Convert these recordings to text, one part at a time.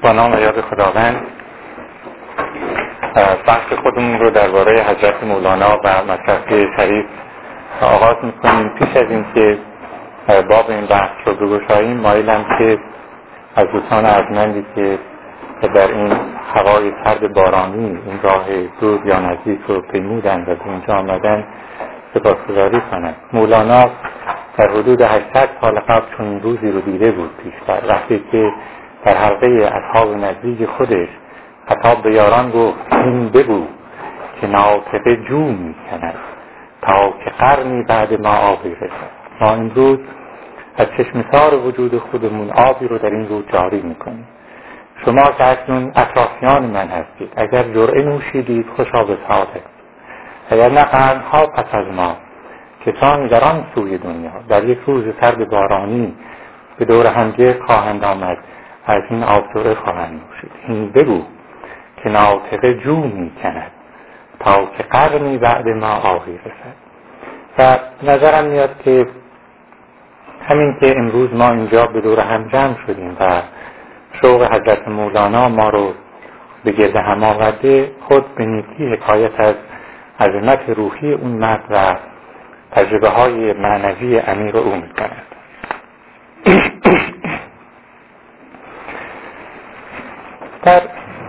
با نام و یاد خداوند. بحث خودمون رو درباره حضرت مولانا و مصرفی شریف آغاز میکنیم. پیش از این که باب این بحث رو بگشاییم مایلم که از دوستان ارجمندی که در این هوای سرد بارانی این راه دور یا نزدیک رو پیمودن و به اینجا آمدن سپاسگزاری کنند. مولانا در حدود 800 سال قبل چون روزی رو دیده بود پیشتر، وقتی که در حلقه اصحاب نزدیک خودش خطاب به یاران گفت این بگو که ناطقه جو می کند تا که قرنی بعد ما آبی رسد. ما امروز از چشمسار وجود خودمون آبی رو در این رو جاری میکنیم. شما که اکنون اطرافیان من هستید، اگر جرعه نوشیدید خوشا به سعادت، اگر نه قرنها پس از ما کسانی در آن سوی دنیا در یک روز سرد بارانی به دور همگرد خواهند آمد، از این آب جرعه خواهند نوشید. این بگو که ناطقه جو می کند تا که قرنی بعد ما آبی رسد. و نظرم میاد که همین که امروز ما اینجا به دور هم جمع شدیم و شوق حضرت مولانا ما رو به گرد هم آورده، خود به نیکی حکایت از عظمت روحی اون مرد و تجربه های معنوی عمیق او می‌کند. در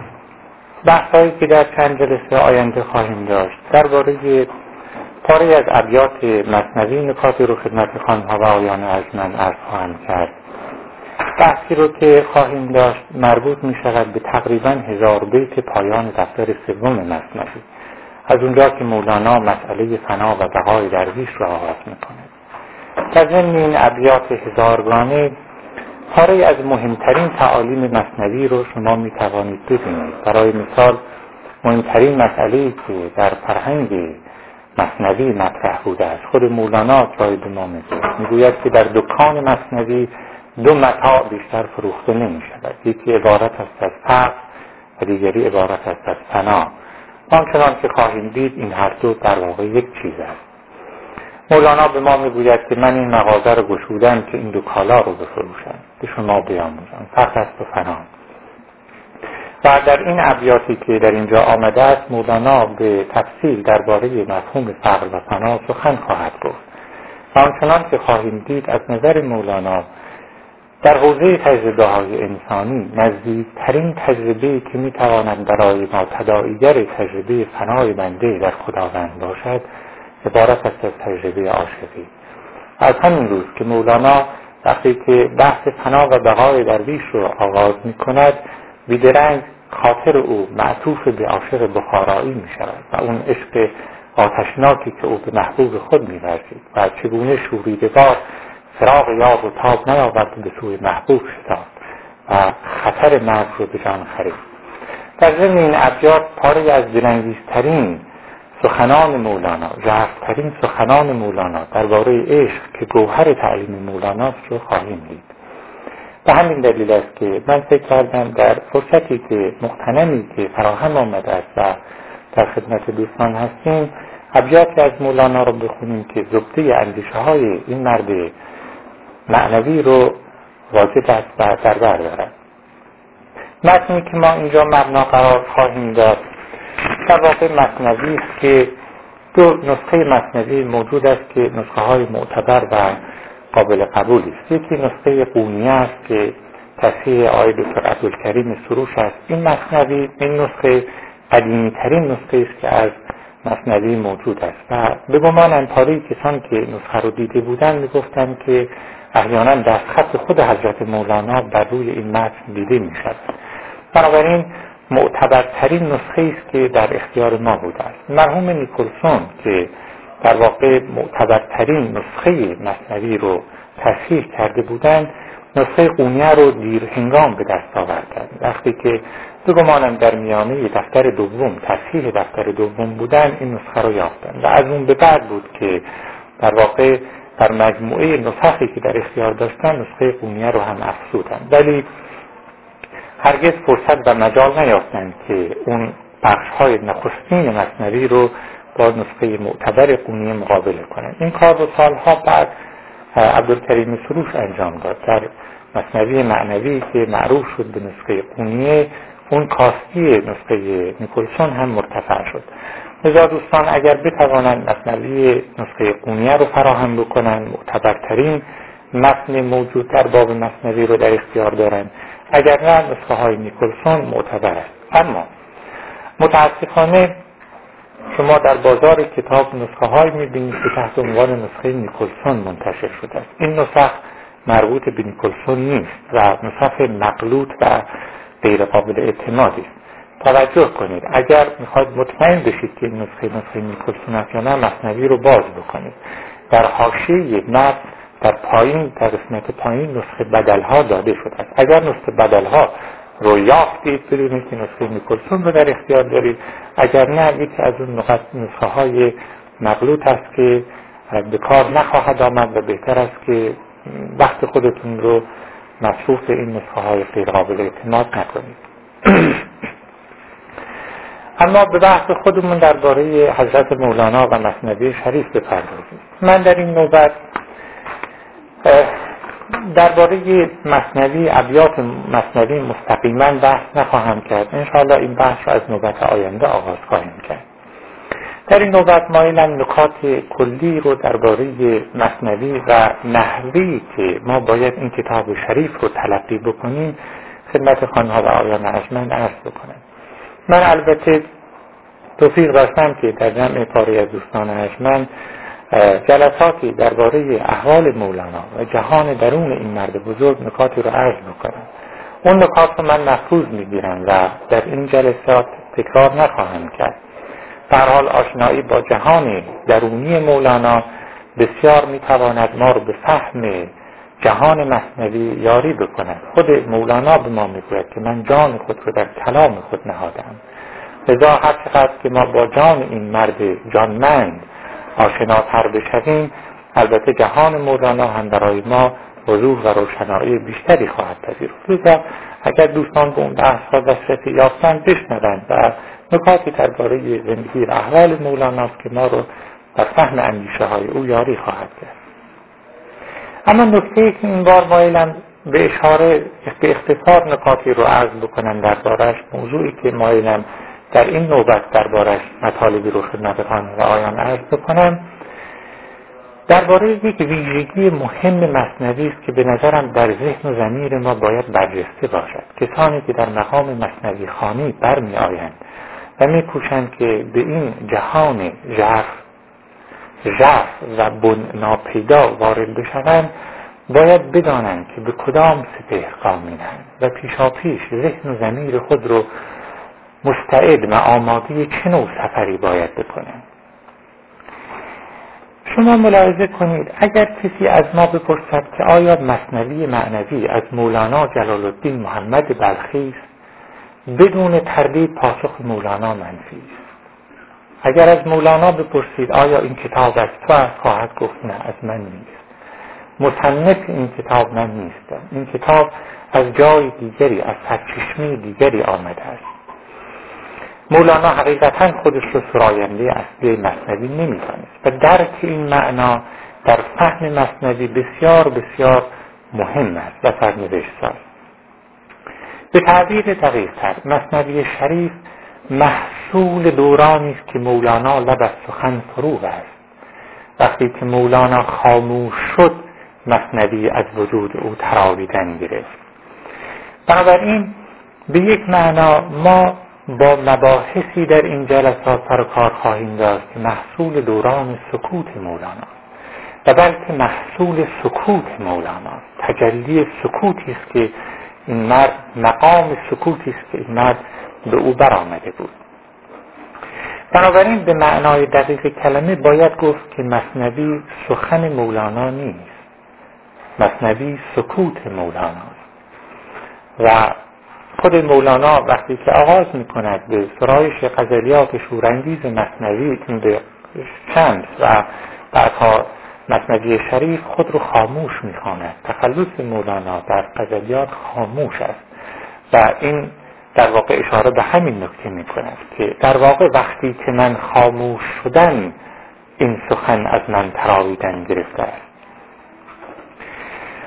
بحثایی که در چند جلسه آینده خواهیم داشت درباره پاره از ابیات مثنوی نکاتی رو خدمت خانم‌ها و آقایان ارجمند عرض خواهم کرد. بحثی رو که خواهیم داشت مربوط می شود به تقریباً 1000 بیت پایان دفتر سوم مثنوی، از اونجا که مولانا مسئله فنا و بقای درویش را آغاز می کند. در ضمن این ابیات 1000گانه پاره از مهمترین تعالیم مثنوی رو شما می توانید ببینید. برای مثال مهمترین مسئله‌ای که در فرهنگ مثنوی مطرح بوده است، خود مولانا جای به ما میگوید که در دکان مثنوی 2 متاع بیشتر فروخته نمی شود. یکی عبارت است از فقر و دیگری عبارت است از فنا. آنچنان که خواهیم دید این هر دو در واقع یک چیز است. مولانا به ما میگوید که من این مغازه رو گشودم که این 2 کالا رو بفروشم، به شما بیاموزم، فقر است و فنا. و در این ابیاتی که در اینجا آمده است مولانا به تفصیل درباره مفهوم فقر و فنا سخن خواهد گفت. و آنچنان که خواهیم دید از نظر مولانا در حوزه تجربه‌های انسانی نزدیکترین تجربه‌ای که می‌تواند برای ما تداعیگر تجربه فنای بنده در خداوند باشد عبارت است از تجربه عاشقی. از همین روز که مولانا وقتی که بحث فنا و بقای درویش رو آغاز می‌کند بیدرنگ خاطر او معطوف به عاشق بخارایی می‌شود و اون عشق آتشناکی که او به محبوب خود می‌ورزید و چگونه شوریدگار فراق یاد و تاب نیاورد به سوی محبوب شداد و خطر مرگ رو به جان خرید. در ضمن این ابیات پاره از دلانگیزترین سخنان مولانا، ژرف‌ترین سخنان مولانا درباره عشق که گوهر تعلیم مولاناست رو خواهیم دید. به همین دلیل است که من فکر کردم در فرصتی که مغتنمی که فراهم آمده است و در خدمت دوستان هستیم ابیاتی از مولانا رو بخونیم که زبده اندیشه های این مرد معنوی رو واجد است و در بر دارد. متنی که ما اینجا مبنا قرار خواهیم داد در واقع مثنوی است که 2 نسخه مثنوی موجود است که نسخه های معتبر و قابل قبولی است. یکی نسخه قونیه است که تصحیح آقای دکتر عبدالکریم سروش است. این مثنوی این نسخه قدیمی ترین نسخه است که از مثنوی موجود است و به گمان انپاری کسان که نسخه رو دیده بودن میگفتند که احیانا دستخط خود حضرت مولانا بر روی این متن دیده می شود. بنابراین معتبرترین نسخه است که در اختیار ما بوده است. مرحوم نیکلسون که در واقع معتبرترین نسخه مثنوی رو تصحیح کرده بودند نسخه قونیه رو دیر هنگام به دست آوردند. وقتی که به گمانم در میانه دفتر دوم تصحیح دفتر دوم بودن این نسخه رو یافتند و از اون به بعد بود که در واقع در مجموعه نسخی که در اختیار داشتن نسخه قونیه رو هم افزودند، ولی هرگز فرصت و مجال نیافتند که اون بخش‌های نخستین مثنوی رو با نسخه معتبر قونیه مقابله کنند. این کار رو سالها بعد عبدالکریم سروش انجام داد. در مثنوی معنوی که معروف شد به نسخه قونیه، اون کاستی نسخه نیکلسون هم مرتفع شد. لذا دوستان اگر بتوانند مثنوی نسخه قونیه رو فراهم بکنن، معتبرترین متن موجود در باب مثنوی رو در اختیار دارن، اگر نه نسخه های نیکلسون معتبر است. اما متاسفانه شما در بازار کتاب نسخه های میبینید که تحت عنوان نسخه نیکلسون منتشر شده است. این نسخ مربوط به نیکلسون نیست و نسخ مغلوط و غیر قابل اعتمادی است. توجه کنید، اگر میخواید مطمئن بشید که این نسخه نیکلسون است یا نه، مثنوی رو باز بکنید. در حاشیه متن در پایین، در قسمت پایین نسخه بدلها داده شده است. اگر نسخه بدلها رو یافتید بدونید که نسخه نیکلسون رو در اختیار دارید، اگر نه یکی از اون نسخه های مغلوط است که به کار نخواهد آمد و بهتر است که وقت خودتون رو مصروف این نسخه های غیر قابل اعتماد نکنید. اما به بحث خودمون درباره حضرت مولانا و مثنوی شریف بپردازیم. من در این نوبت درباره مثنوی، ابیات مثنوی مستقیما بحث نخواهم کرد. انشاءالله این بحث رو از نوبت آینده آغاز خواهیم کرد. در این نوبت مایلم نکات کلی رو درباره مثنوی و نحوی که ما باید این کتاب شریف رو تلقی بکنیم خدمت خانها و آقایان ارجمند عرض بکنم. من البته توفیق داشتم که در جمع پاره از دوستان ارجمند جلساتی درباره احوال مولانا و جهان درون این مرد بزرگ نکاتی رو عرض بکنم. اون نکات رو من محفوظ میگیرم و در این جلسات تکرار نخواهم کرد. در حال آشنایی با جهان درونی مولانا بسیار میتواند ما رو به فهم جهان مثنوی یاری بکند. خود مولانا به ما میگوید که من جان خود رو در کلام خود نهادم. لذا هر چقدر که ما با جان این مرد جانمند آشناتر بشویم، البته جهان مولانا هم برای ما وضوح و روشنایی بیشتری خواهد پذیرفت. لذا اگر دوستان به اون بحث‌ها دسترسی یافتند بشنوند و نکاتی درباره زندگی و احوال مولاناست که ما رو در فهم اندیشه‌های او یاری خواهد کرد. اما نکته‌ای که این بار مایلم به اشاره به اختصار نکاتی رو عرض بکنم دربارش، موضوعی که مایلم در این نوبت دربارش مطالبی رو خدمت خانه و آیان عرض بکنم، درباره یک ویژگی مهم مثنوی است که به نظرم در ذهن و ضمیر ما باید برجسته باشد. کسانی که در مقام مثنوی خوانی برمی آیند و می کوشند که به این جهان ژرف و بن ناپیدا وارد بشوند، باید بدانند که به کدام سپهر گامینند و پیشاپیش ذهن و ضمیر خود رو مستعد و آماده چه نوع سفری باید بکنند. شما ملاحظه کنید، اگر کسی از ما بپرسد که آیا مثنوی معنوی از مولانا جلال الدین محمد بلخی است، بدون تردید پاسخ مولانا منفی است. اگر از مولانا بپرسید آیا این کتاب از تو است، خواهد گفت نه، از من نیست. مصنف این کتاب من نیستم. این کتاب از جای دیگری، از سرچشمه دیگری آمده است. مولانا حقیقتا خودش رو سراینده اصلی مثنوی نمی‌دانست و درک این معنا در فهم مثنوی بسیار بسیار مهم است و سرنوشت‌ساز. به تعبیر دقیق‌تر، مثنوی شریف محصول دورانی است که مولانا لب از سخن فرو است. وقتی که مولانا خاموش شد، مثنوی از وجود او تراویدن گرفت. بنابراین به یک معنا ما با مباحثی در این جلسات سر کار خواهیم داشت که محصول دوران سکوت مولانا و بلکه محصول سکوت مولانا، تجلی سکوتی است که این مرد، مقام سکوتی است که این مرد به او برآمده بود. بنابراین به معنای دقیق کلمه باید گفت که مثنوی سخن مولانا نیست، مثنوی سکوت مولانا و خود مولانا وقتی که آغاز می‌کند به سرایش غزلیات شورانگیز مثنوی به شمس و بعدها مثنوی شریف، خود رو خاموش می‌خواند. تخلص مولانا در غزلیات خاموش است و این در واقع اشاره به همین نکته می‌کند که در واقع وقتی که من خاموش شدم، این سخن از من تراویدن گرفته است.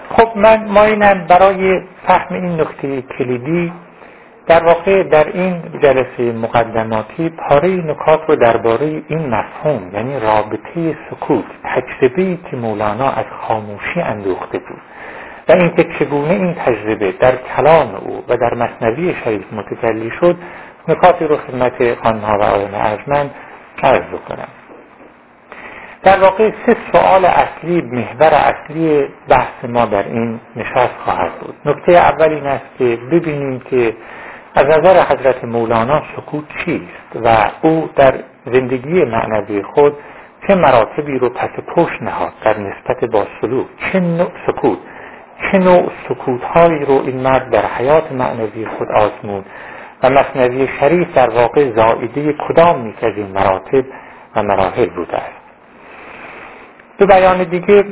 خب ما اینم برای فهم این نکته کلیدی در واقع در این جلسه مقدماتی پاره نکات رو درباره این مفهوم، یعنی رابطه سکوت، تجربه‌ای که مولانا از خاموشی اندوخته بود و اینکه چگونه این تجربه در کلام او و در مثنوی شریف متجلی شد، نکاتی رو خدمت خانم‌ها و آقایان ارجمند عرض کنم. در واقع 3 سوال اصلی، محور اصلی بحث ما در این نشست خواهد بود. نکته اول این است که ببینیم که از نظر حضرت مولانا سکوت چیست و او در زندگی معنوی خود چه مراتبی رو پس پشت نهاد در نسبت با سلوک، چه نوع سکوت‌هایی رو این مرد در حیات معنوی خود آزمود و مثنوی شریف در واقع زائیده کدام یک از این مراتب و مراحل بوده است. به بیان دیگه،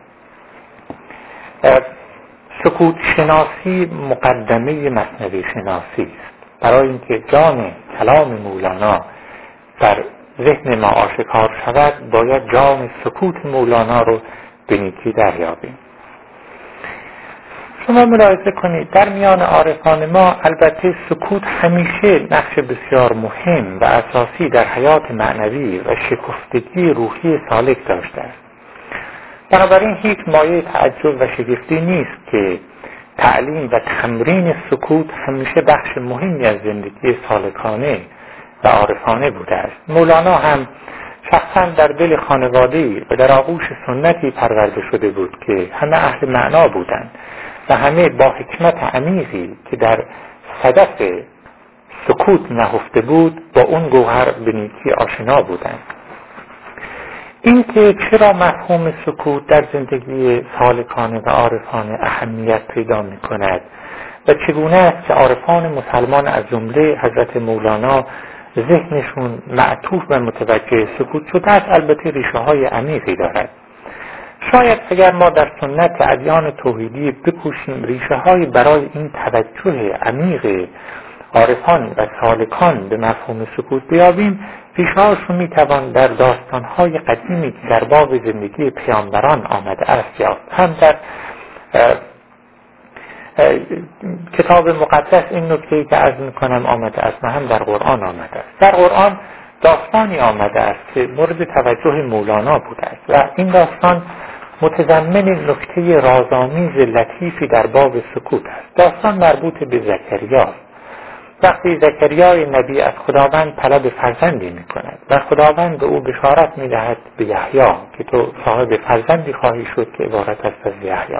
سکوت شناسی مقدمه مثنوی شناسی است. برای اینکه جان کلام مولانا در ذهن ما آشکار شود، باید جان سکوت مولانا رو به نیکی دریابیم. شما ملاحظه کنید در میان عارفان ما البته سکوت همیشه نقش بسیار مهم و اساسی در حیات معنوی و شکفتگی روحی سالک داشته است. بنابراین هیچ مایه تعجب و شگفتی نیست که تعلیم و تمرین سکوت همیشه بخش مهمی از زندگی سالکانه و عارفانه بوده است. مولانا هم شخصا در دل خانواده‌ای و در آغوش سنتی پرورده شده بود که همه اهل معنا بودند و همه با حکمت عمیقی که در صدف سکوت نهفته بود با اون گوهر به نیکی آشنا بودند. این که چرا مفهوم سکوت در زندگی سالکانه و عارفانه اهمیت پیدا می کند و چگونه است که عارفان مسلمان از جمله حضرت مولانا ذهنشون معطوف و متوجه سکوت شده است، البته ریشه های عمیقی دارد. شاید اگر ما در سنت ادیان توحیدی بکوشیم ریشه های برای این توجه عمیق عارفان و سالکان به مفهوم سکوت بیابیم، ریشه هاشون میتوان در داستان های قدیمی که در باب زندگی پیامبران آمده است یافت. هم در کتاب مقدس این نکته‌ای که عرض میکنم آمده است و هم در قرآن آمده است. در قرآن داستانی آمده است که مورد توجه مولانا بوده است و این داستان متضمن نکته رازآمیز لطیفی در باب سکوت است. داستان مربوط به زکریا است. وقتی زکریای نبی از خداوند طلب فرزندی می کند و خداوند به او بشارت می دهد به یحیی که تو صاحب فرزندی خواهی شد که عبارت است از یحیی.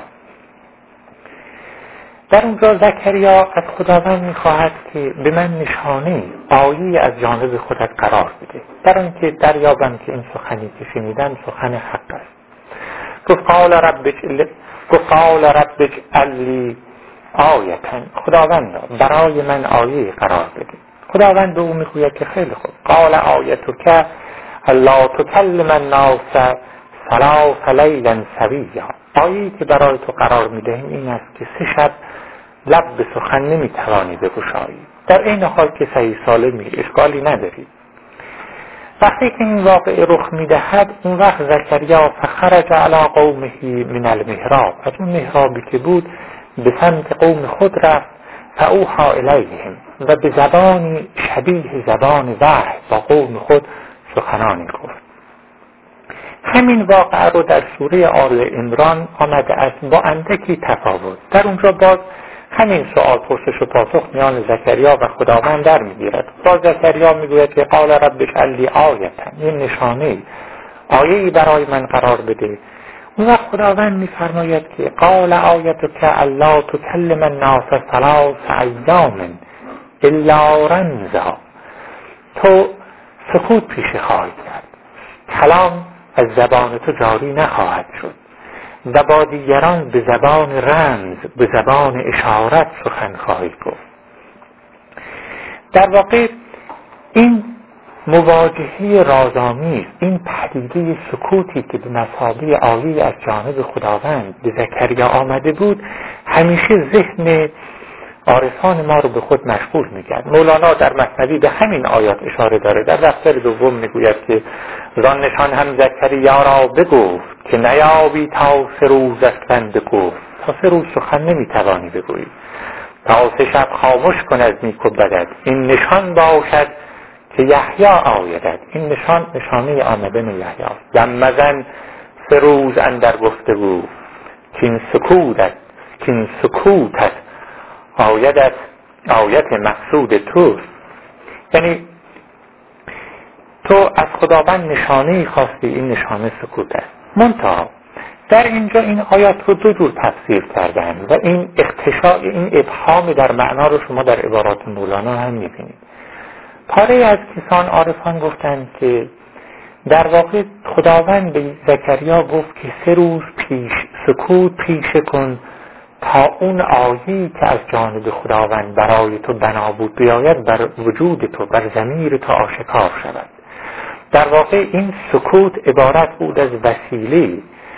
در اونجا زکریا از خداوند می خواهد که به من نشانه آیه از جانب خودت قرار بده، در اینکه دریابم که این سخنی که شنیدم سخن حق است. گفت قال رب اجعل لی آیتن، خداوند برای من آیه قرار بده. خداوند به او میگوید که خیلی خوب. قال آیتک الا تکلم الناس 3 لیلا سویا، آیه‌ای که برای تو قرار میدهیم این است که 3 شب لب به سخن نمیتوانی بگشایی، در این حال که صحیح سالمی، اشکالی نداری. وقتی که این واقعه رخ میدهد، اون وقت زکریا فخرج علی قومه من المحراب، از اون محرابی که بود به سمت قوم خود رفت، فاوحی الیهم، و به زبانی شبیه زبان وحی با قوم خود سخنانی گفت. همین واقعه رو در سوره آل عمران آمده است با اندکی تفاوت. در اونجا باز همین سوال پرسش و پاسخ میان زکریا و خداوند در میگیرد. باز زکریا میگوید که قال رب اجعل لی آیةً، یه نشانه، آیه‌ای برای من قرار بده. اون وقت خداوند میفرماید که قال آیتک الا تکلم الناس 3 ایام الا رمزا، تو سکوت پیشه خواهی کرد، کلام از زبان تو جاری نخواهد شد و با دیگران به زبان رمز، به زبان اشارت سخن خواهی گفت. در واقع این مواجهه رازآمیز، این پدیده سکوتی که به مثابه آیه از جانب خداوند به زکریا آمده بود، همیشه ذهن عارفان ما رو به خود مشغول می‌کرد. مولانا در مثنوی به همین آیات اشاره داره. در دفتر دوم میگوید که زانشان هم زکریا را بگفت که نیابی تا 3 روز است بنده گفت، تا 3 روز سخن نمیتوانی بگویی، تا 3 شب خاموش کن از نیک و بدت، این نشان باشد که یحیی آیدت. این نشانه آمدن یحیی است. دم مزن 3 روز اندر گفتگو، کین سکوتت آیدت آیت مقصود توست. یعنی تو از خداوند نشانه خواستی، این نشانه سکوت است. منتها در اینجا این آیات رو 2 جور تفسیر کردن و این اختشاء، این ابهام در معنا رو شما در عبارات مولانا هم میبینید. پاره از کسان عارفان گفتند که در واقع خداوند به زکریا گفت که 3 روز سکوت پیشه کن تا اون آیه‌ای که از جانب خداوند برای تو بنا بود بیاید بر وجود تو، بر ضمیر تو آشکار شود. در واقع این سکوت عبارت بود از وسیله،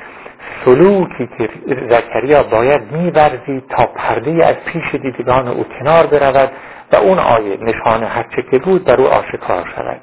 سلوکی که زکریا باید می‌ورزید تا پرده از پیش دیدگان او کنار برود و اون آیه نشانه هرچه که بود در او آشکار شود.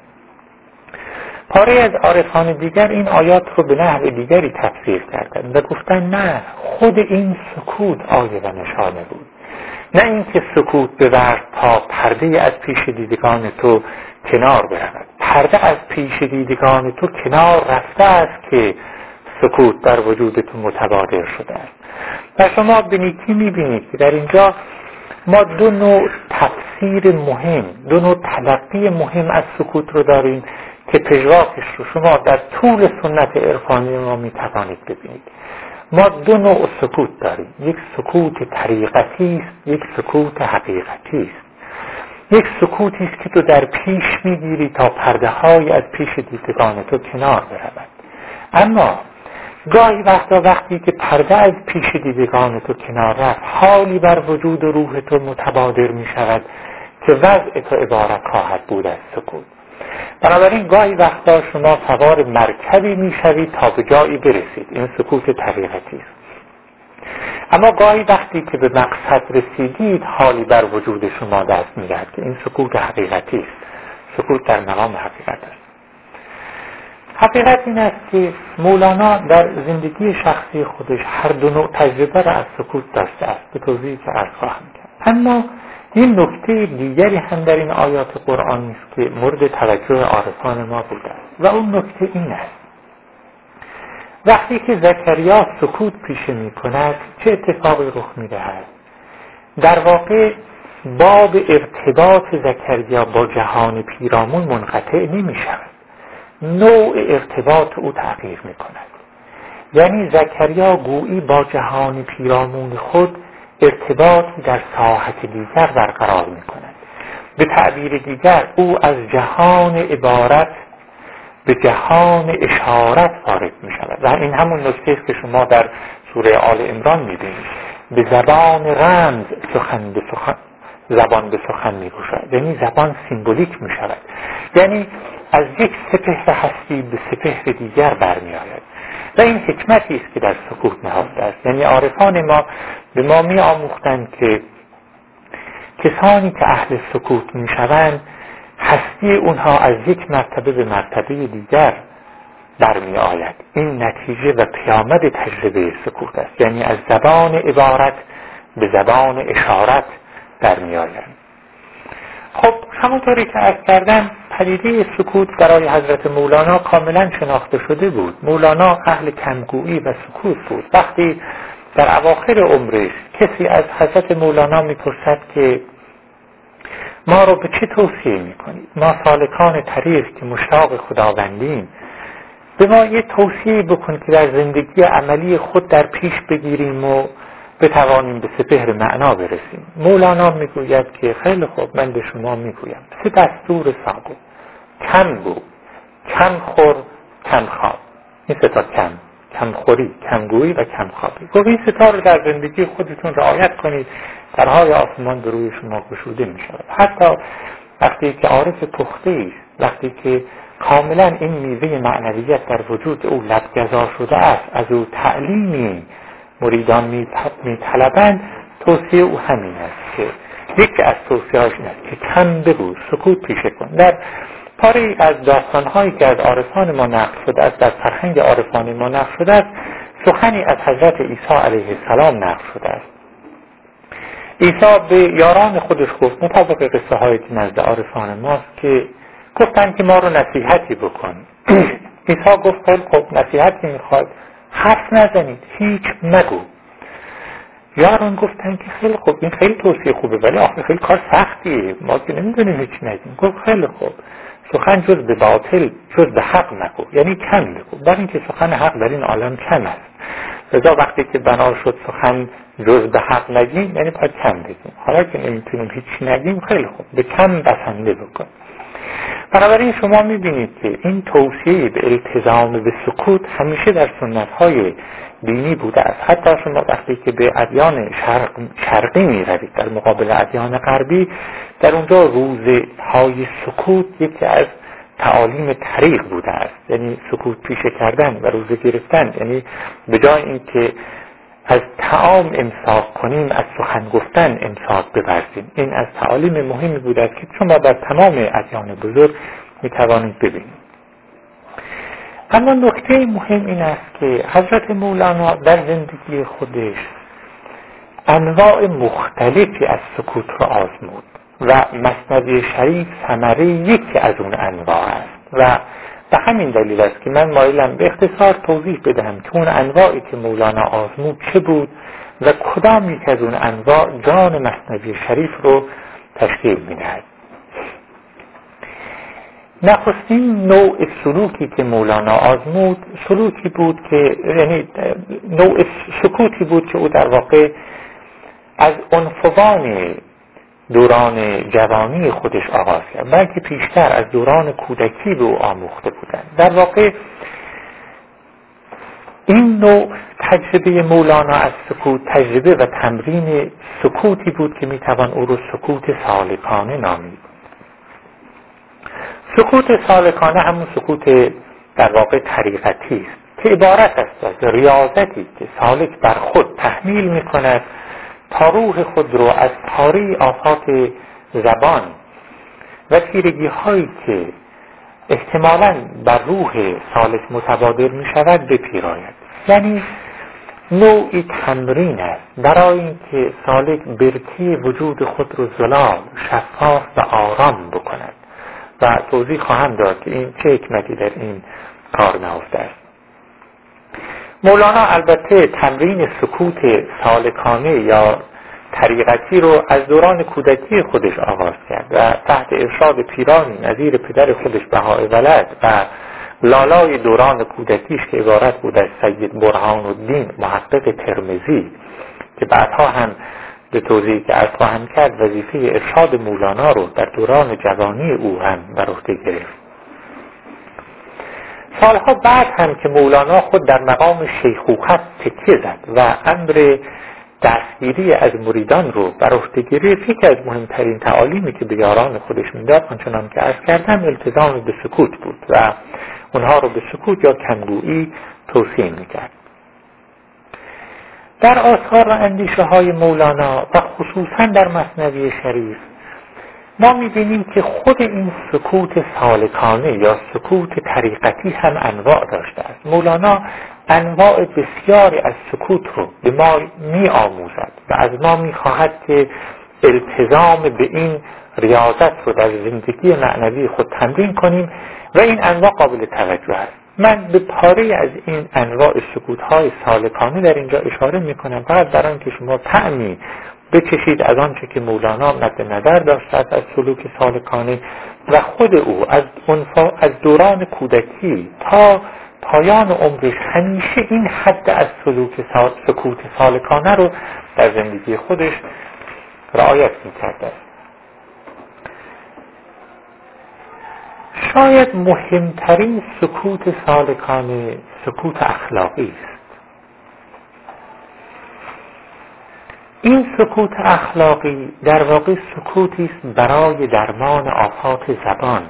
پاره از عارفان دیگر این آیات رو به نحو دیگری تفسیر کردند و گفتن نه، خود این سکوت آیه و نشانه بود، نه اینکه سکوت بورد تا پرده از پیش دیدگان تو کنار برود. پرده از پیش دیدگان تو کنار رفته است که سکوت در وجود تو متبادر شده است. و شما به نیکی میبینید که در اینجا ما 2 نوع تفسیر مهم، 2 نوع تلقی مهم از سکوت رو داریم که پژواکش رو شما در طول سنت عرفانی ما میتوانید ببینید. ما 2 نوع سکوت داریم، یک سکوت طریقتی است، یک سکوت حقیقتی است. یک سکوتی است که تو در پیش میگیری تا پرده های از پیش دیدگان تو کنار برود. اما گاهی وقتی که پرده از پیش دیدگان تو کنار رفت، حالی بر وجود و روح تو متبادر می شود که وضع تو عبارت خواهد بود از سکوت. بنابراین گاهی وقتا شما سوار مرکبی می شوید تا به جایی برسید، این سکوت طریقتی است. اما گاهی وقتی که به مقصد رسیدید، حالی بر وجود شما دست می دهد که این سکوت حقیقتی است، سکوت در مقام حقیقت است. حقیقت این است که مولانا در زندگی شخصی خودش هر 2 نوع تجربه را از سکوت داشته است، به توضیحی که عرض خواهم کرد. اما این نکته دیگری هم در این آیات قرآنی است که مورد توجه عارفان ما بوده است و اون نکته این است: وقتی که زکریا سکوت پیشه می کند چه اتفاقی رخ می دهد؟ در واقع باب ارتباط زکریا با جهان پیرامون منقطع نمی شود، نوع ارتباط او تغییر می کند. یعنی زکریا گویی با جهان پیرامون خود ارتباطی در ساحت دیگر برقرار می کند. به تعبیر دیگر او از جهان عبارت به جهان اشارت وارد می شود و این همون نکته است که شما در سوره آل عمران می بینید. به زبان رمز زبان به سخن می گوشد، یعنی زبان سیمبولیک می شود، یعنی از یک سپهر هستی به سپهر دیگر برمی آید و این حکمتی است که در سکوت نهفته است. یعنی عارفان ما به ما می آموختند که کسانی که اهل سکوت می شوند هستی اونها از یک مرتبه به مرتبه دیگر برمی آید. این نتیجه و پیامد تجربه سکوت است، یعنی از زبان عبارت به زبان اشارت برمی آید. خب همونطوری که عرض کردم پدیده سکوت برای حضرت مولانا کاملا شناخته شده بود. مولانا اهل کمگویی و سکوت بود. وقتی در اواخر عمرش کسی از حضرت مولانا میپرسد که ما رو به چه توصیه میکنید؟ ما سالکان طریق که مشتاق خداوندیم، به ما یه توصیه بکن که در زندگی عملی خود در پیش بگیریم و بتوانیم به سپهر معنا برسیم. مولانا میگوید که خیلی خوب، من به شما میگویم 3 دستور ساده: کم گو، کم خور، کم خواب. این 3 تا کم خوری، کم گویی و کم خوابی. گفت این 3 تا رو در زندگی خودتون رعایت کنید، درهای آسمان به روی شما گشوده می شود. حتی وقتی که عارف پخته است، وقتی که کاملا این میوه معنویت در وجود او لب‌گزا شده است، از او تعلیمی مریدان می طلبند، توصیه او همین است که یکی از توصیه‌هاش این است که کم بگو، سکوت پیشه کن. در پاره از داستان‌هایی که از عارفان ما نقل شده است، در فرهنگ عارفان ما نقل شده است، سخنی از حضرت عیسی علیه السلام نقل شده است. عیسی به یاران خودش گفت، مطابق قصه هایی که نزد عارفان ماست، که گفتن که ما رو نصیحتی بکن. عیسی گفت خب نصیحتی میخواد، حرف نزنید، هیچ مگو. یاران گفتن که خیلی خوب، این خیلی توصیه خوبه، ولی آخه خیلی کار سختیه، ما که نمیدونیم هیچ نگیم. گفت خیلی خوب، سخن جز به باطل جز به حق نگو، یعنی کم بگو، برای اینکه سخن حق در این عالم کم است. لذا وقتی که بنا شد سخن جز به حق نگیم، یعنی باید کم بگیم. حالا که نمیتونیم هیچ نگیم، خیلی خوب، به کم بسنده بکن. بنابراین شما میبینید که این توصیه به التزام به سکوت همیشه در سنت‌های دینی بوده است. حتی شما وقتی که به ادیان شرقی میروید در مقابل ادیان غربی، در اونجا روزهای سکوت یکی از تعالیم طریق بوده است، یعنی سکوت پیشه کردن و روزه گرفتن، یعنی به جای اینکه از طعام امساک کنیم از سخن گفتن امساک بورزیم. این از تعالیم مهمی بوده است که شما در تمام ادیان بزرگ میتوانید ببینید. اما نکته مهم این است که حضرت مولانا در زندگی خودش انواع مختلفی از سکوت را آزمود و مثنوی شریف ثمره یکی از اون انواع است و به همین دلیل است که من مایلم به اختصار توضیح بدهم که اون انواعی که مولانا آزمود چه بود و کدام یک از اون انواع جان مثنوی شریف رو تشکیل می‌دهد. نخستین نوع سلوکی که مولانا آزمود سلوکی بود که یعنی نوع سکوتی بود که او در واقع از عنفوان دوران جوانی خودش آغاز کرد، بلکه پیشتر از دوران کودکی به او آموخته بودند. در واقع این نوع تجربه مولانا از سکوت تجربه و تمرین سکوتی بود که میتوان او رو سکوت سالکانه نامید. سکوت سالکانه همون سکوت در واقع طریقتی است که عبارت است از ریاضتی که سالک بر خود تحمیل میکند تا روح خود رو از پاره آفات زبان و تیرگی هایی که احتمالاً بر روح سالک متبادر می شود بپیراید. یعنی نوعی تمرین است برای اینکه سالک برکه وجود خود رو زلال، شفاف و آرام بکند و توضیح خواهم داد که این چه حکمتی در این کار نهفته است. مولانا البته تمرین سکوت سالکانه یا طریقتی رو از دوران کودکی خودش آغاز کرد و تحت ارشاد پیرانی نظیر پدر خودش بهاء ولد و لالای دوران کودکیش که عبارت بود از سید برهان الدین محقق ترمذی که بعدها هم به توضیحی که عرض خواهم کرد وظیفه ارشاد مولانا رو در دوران جوانی او هم بر عهده گرفت. سالها بعد هم که مولانا خود در مقام شیخوخت تکیه زد و امر دستگیری از مریدان رو بر عهده گرفت، یکی از مهمترین تعالیمی که به یاران خودش میداد آنچنان که عرض کردم التزام به سکوت بود و اونها رو به سکوت یا کمگویی توصیه میکرد. در آثار و اندیشه های مولانا و خصوصا در مثنوی شریف ما میبینیم که خود این سکوت سالکانه یا سکوت طریقتی هم انواع داشته است. مولانا انواع بسیاری از سکوت رو به ما می آموزد و از ما می خواهد که التزام به این ریاضت رو در زندگی معنوی خود تمرین کنیم و این انواع قابل توجه است. من به پاره از این انواع سکوت‌های سالکانه در اینجا اشاره می‌کنم فقط برای اینکه شما طعمی بچشید از آنچه که مولانا مد نظر داشته از سلوک سالکانه و خود او از دوران کودکی تا پایان عمرش همیشه این حد از سکوت سالکانه رو در زندگی خودش رعایت می‌کرده. شاید مهمترین سکوت سالکانه سکوت اخلاقی است. این سکوت اخلاقی در واقع سکوتی است برای درمان آفات زبان.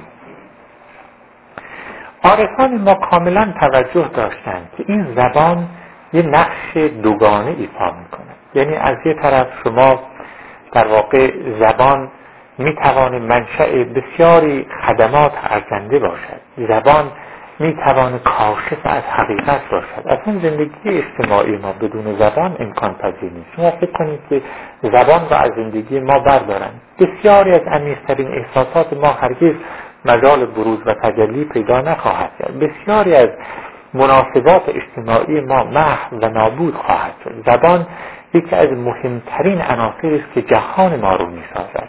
عارفان ما کاملا توجه داشتند که این زبان یه نقش دوگانه ایفا می‌کند. یعنی از یه طرف شما در واقع زبان می‌تواند منشأ بسیاری خدمات ارزنده باشد. زبان میتوان کاشف از حقیقت باشد. اصلا زندگی اجتماعی ما بدون زبان امکان پذیر نیست. شما فکر کنید که زبان را از زندگی ما بردارن، بسیاری از عمیق‌ترین احساسات ما هرگز مجال بروز و تجلی پیدا نخواهد کرد. بسیاری از مناسبات اجتماعی ما محو و نابود خواهد شد. زبان یکی از مهمترین عناصری است که جهان ما رو میسازد.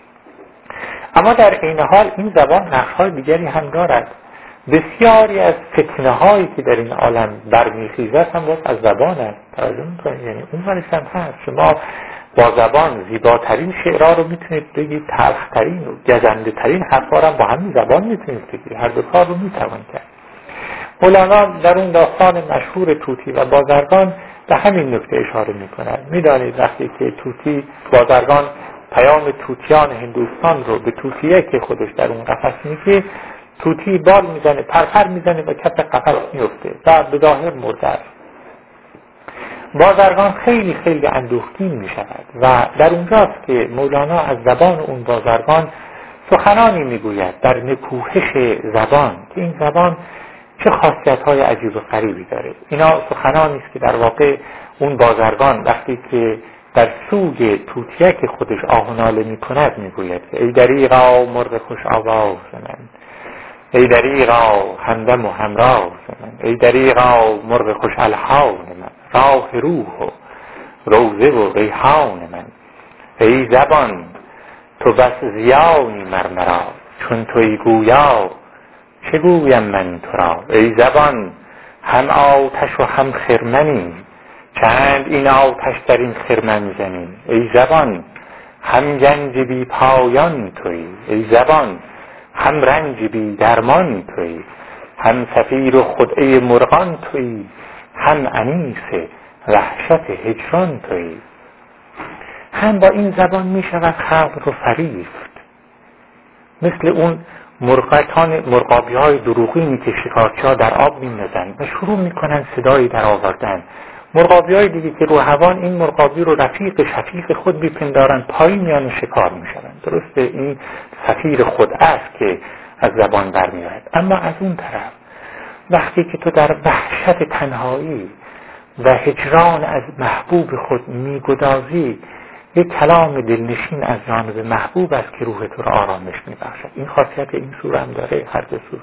اما در عین حال این زبان نقش‌های دیگری هم دارد. بسیاری از فتنه‌هایی که در این عالم برمیخیزد هم باز از زبان است. توجه می‌کنید؟ یعنی اون ورش هم هست. شما با زبان زیباترین شعرها رو میتونید بگید، تلخترین و گزنده‌ترین حرفا رو با همین زبان میتونید بگید. هر دو کار رو میتوان کرد. مولانا در اون داستان مشهور طوطی و بازرگان به همین نکته اشاره می‌کند. می‌دانید وقتی که طوطی بازرگان پیام طوطیان هندوستان رو به طوطیه که خودش در اون قفس میگه، طوطی بال میزنه، پرپر میزنه و کف قفس میفته و به ظاهر مرده است. بازرگان خیلی خیلی اندوهگین میشود و در اونجاست که مولانا از زبان اون بازرگان سخنانی میگوید در نکوهش زبان که این زبان چه خاصیت‌های عجیب و غریبی داره. اینا سخنانی است که در واقع اون بازرگان وقتی که در سوی طوطیه که خودش آه و ناله می‌کند میگوید که ای دریغا مرغ خوش آواز من، ای دریغا همدم و همراز من، ای دریغا مرغ خوش الحان من، راه روح و روزه و ریحان من، ای زبان تو بس زیانی مرمرا، چون توی گویا چه گویم من تو را، ای زبان هم آتش و هم خرمنی، چند این آتش در این خرمن زنی، ای زبان هم گنج بی پایان توی، ای زبان هم رنج بی درمان توی، هم صفیر و خدعه مرغان توی، هم انیس وحشت هجران توی. هم با این زبان می شود خلق رو فریفت، مثل اون مرغابی های دروغینی که شکارچی ها در آب می نزن و شروع می کنن صدایی در آوردن. مرغابی های دیگه که رو هوان این مرغابی رو رفیق شفیق خود بیپندارن، پایین میان شکار می شون. درسته این صفیر خود است که از زبان برمی آید. اما از اون طرف وقتی که تو در وحشت تنهایی و هجران از محبوب خود می گدازی، یک کلام دلنشین از جانب محبوب است که روح تو را آرامش می بخشد. این خاصیت این سوره هم داره، هر دو سوره.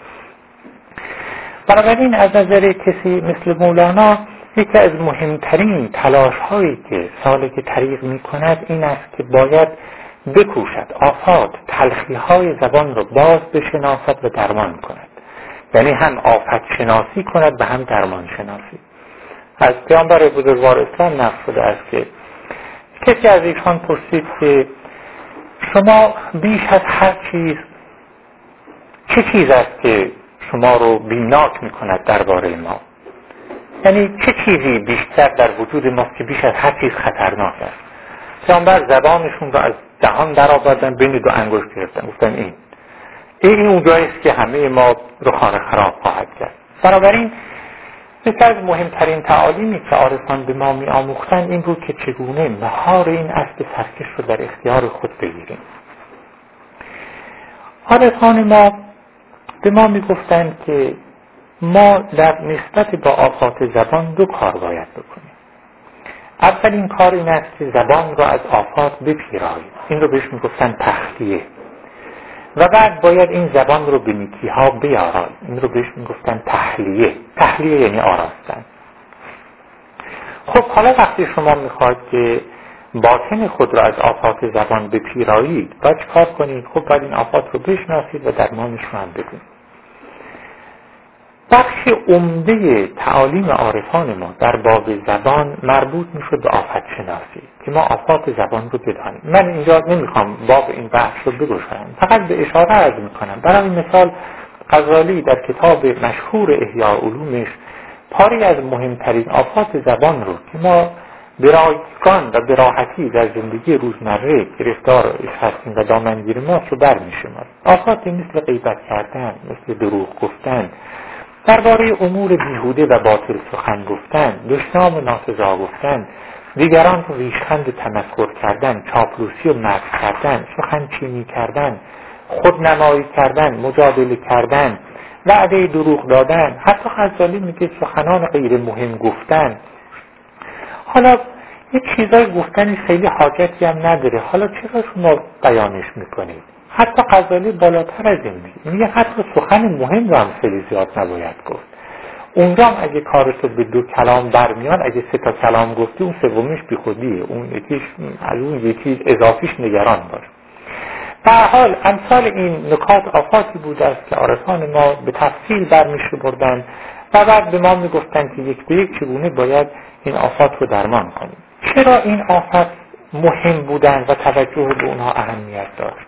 بنابراین از نظر کسی مثل مولانا یکی از مهمترین تلاش هایی که سالک طریق می کند این است که باید بکوشد آفات تلخی های زبان را باز بشناسد و درمان کند. یعنی هم آفت شناسی کند و هم درمان شناسی. از پیامبر بزرگوار اسلام نقل شده است که کسی از ایشان پرسید که شما بیش از هر چیز چه چیز است که شما رو بیمناک می کند درباره ما؟ یعنی چه چیزی بیشتر در وجود ماست که بیش از هر چیز خطرناک است؟ پیامبر زبانشون رو از دهان در آوردن، بین دو انگشت گرفتن، گفتن این اونجایی است که همه ما رو خانه خراب خواهد کرد. بنابراین یکی از مهمترین تعالیمی که عارفان به ما می آموختن این بود که چگونه مهار این اسب سرکش رو در اختیار خود بگیریم. عارفان ما به ما می گفتن که ما در نسبت با آفات زبان دو کار باید بکنیم. اولین کار این است که زبان را از آفات بپیراییم. این رو بهش می گفتن تخلیه. و بعد باید این زبان رو به نیکی‌ها بیاراییم. این رو بهش میگفتن تحلیه. تحلیه یعنی آراستن. خب حالا وقتی شما میخواید که باطن خود را از آفات زبان بپیرایید، باید چه کار کنید؟ خب باید این آفات رو بشناسید و درمانش رو هم بدونید. بخش عمده تعالیم عارفان ما در باب زبان مربوط میشه به آفت شناسی که ما آفات زبان رو بدانیم. من اینجا نمیخوام باب این بحث رو بگشایم، فقط به اشاره عرض میکنم. برای مثال غزالی در کتاب مشهور احیاء علومش پاری از مهمترین آفات زبان رو که ما به رایگان و به راحتی در زندگی روزمره گرفتار هستیم و دامنگیر ما رو برمی‌شماریم. آفاتی مثل غیبت کردن، مثل دروغ گفتن، درباره امور بیهوده و باطل سخن گفتن، دشنام و ناسزا گفتن، دیگران رو ریشخند تمسخر کردن، چاپلوسی و مدح کردن، سخن چینی کردن، خودنمایی کردن، مجادله کردن، وعده دروغ دادن، حتی غزالی میگه سخنان غیر مهم گفتن. حالا یه چیزای گفتنی خیلی حاجتی هم نداره، حالا چرا شما بیانش میکنید؟ حتی غزالی بالاتر از این میگه حتی سخن مهم رو هم خیلی زیاد نباید گفت. اونجا هم اگه کارتو به 2 کلام برمیان، اگه 3 تا کلام گفتی اون سومیش بیخودیه، اون یکیش از اون یکی اضافیش نگران باش. به هر حال امثال این نکات آفاتی بوده است که عارفان ما به تفصیل برمیشه بردن و بعد به ما میگفتن که یک به یک چگونه باید این آفات رو درمان کنیم. چرا این آفات مهم بودن و توجه به اونها اهمیت داشت؟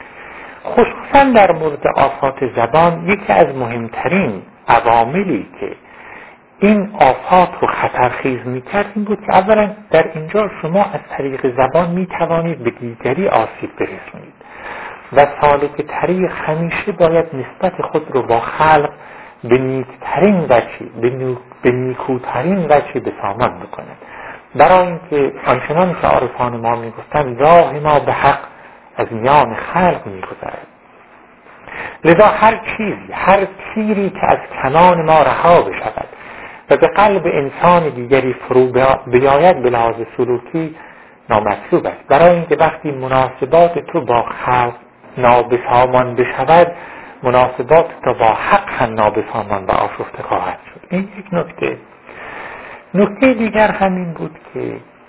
خصوصا در مورد آفات زبان یکی از مهمترین عواملی که این آفات رو خطرخیز میکرد این بود که اولا در اینجا شما از طریق زبان میتوانید به دیگری آسیب برسونید و سالک طریق همیشه باید نسبت خود رو با خلق به نیکترین وجه، به نیکوترین وجه به سامان بکند. برای اینکه آنچنان که عارفان ما میگفتن راه ما به حق از میان خلق میگذرد، لذا هر چیزی، هر تیری که از کمان ما رها بشود و به قلب انسان دیگری فرو بیاید به لحاظ سلوکی نامطلوب است. برای اینکه وقتی مناسبات تو با خلق نابسامان بشود، مناسبات تو با حق هم نابسامان و آشفته خواهد شد. این یک نکته. نکته دیگر همین بود که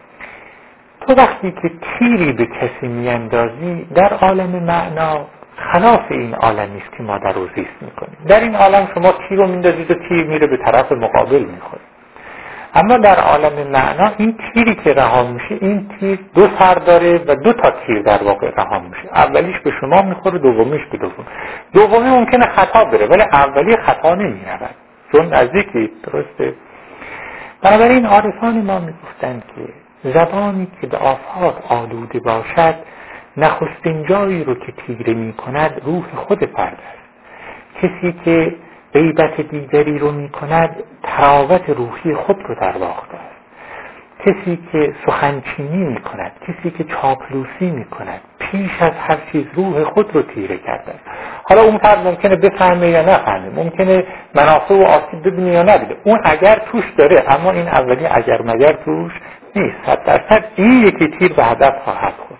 تو وقتی که تیری به کسی میاندازی در عالم معنا خلاف این عالمی است که ما در او زیست میکنیم. در این عالم شما تیر رو میندازید و تیر میره به طرف مقابل میخوره، اما در عالم معنا این تیری که رها میشه، این تیر 2 سر داره و 2 تا تیر در واقع رها میشه. اولیش به شما میخوره، دومیش به دومی ممکنه خطا بره ولی اولی خطا نمیرود چون نزدیکی. درسته؟ بنابراین عارفان ما میگفتند که زبانی که به آفات آلوده باشد نخستین جایی رو که تیره می کند روح خود فرد است. کسی که غیبت دیگری رو می کند تراوت روحی خود رو در باخته است. کسی که سخنچینی می کند، کسی که چاپلوسی می کند پیش از هر چیز روح خود رو تیره کرده است. حالا اون فرد ممکنه بفهمه یا نفهمه، ممکنه منافع و آسیب ببینه یا نبینه، اون اگر توش داره، اما این اولی اگر مگر توش نیست. 100% این یکی تیر به هدف خواهد خورد.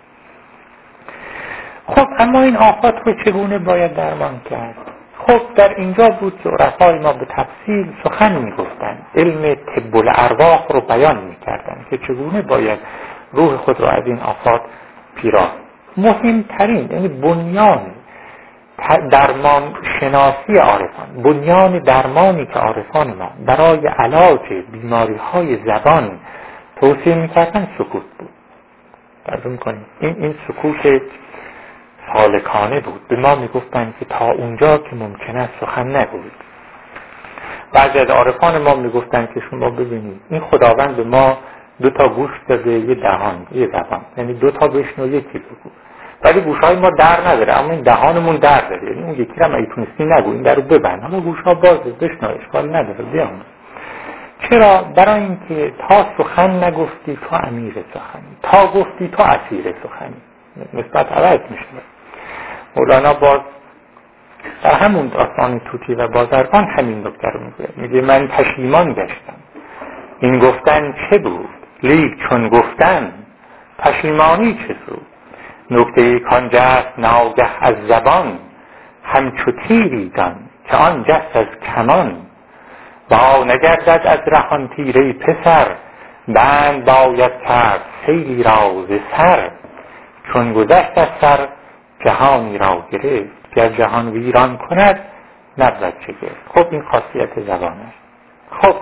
خب اما این آفات رو چگونه باید درمان کرد؟ خب در اینجا بود که عرفای ما به تفصیل سخن میگفتن، علم طب الارواح رو بیان میکردن که چگونه باید روح خود رو از این آفات پیرا. مهمترین یعنی بنیان درمان شناسی عارفان، بنیان درمانی که عارفان ما برای علاج بیماری های زبان توصیه میکردن سکوت بود. ترجمه کنیم این سکوت سالکانه بود. به ما میگفتن که تا اونجا که ممکن است سخن نگویید. بعضی از عارفان ما میگفتن که شما ببینید این خداوند به ما 2 تا گوش داده، یه دهان، یه زبان، یعنی 2 تا بشنو یکی بگو، ولی گوشهای ما در نداره اما این دهانمون در داره، یعنی اون یکی رو هم اگه تونستی نگو، این در رو ببند، اما گوشها بازه، بشنو، اشکال نداره، بیام. چرا؟ برای اینکه تا سخن نگفتی تو امیر سخنی، تا گفتی تو اسیر سخنی، نسبت عوض میشه. مولانا باز در همون داستان توتی و بازرگان همین نکته رو میگه من پشیمان گشتم این گفتن چه بود، لیک چون گفتن پشیمانی چه سود. نکته کان جست ناگه از زبان، همچو تیری دان که آن جست از کمان. با نگردد از رهان تیره پسر، بند باید کرد سیلی را ز سر. چون گذشت از سر جهانی را گرفت، گر جهان ویران کند نبود شگفت. خب این خاصیت زبان است. خب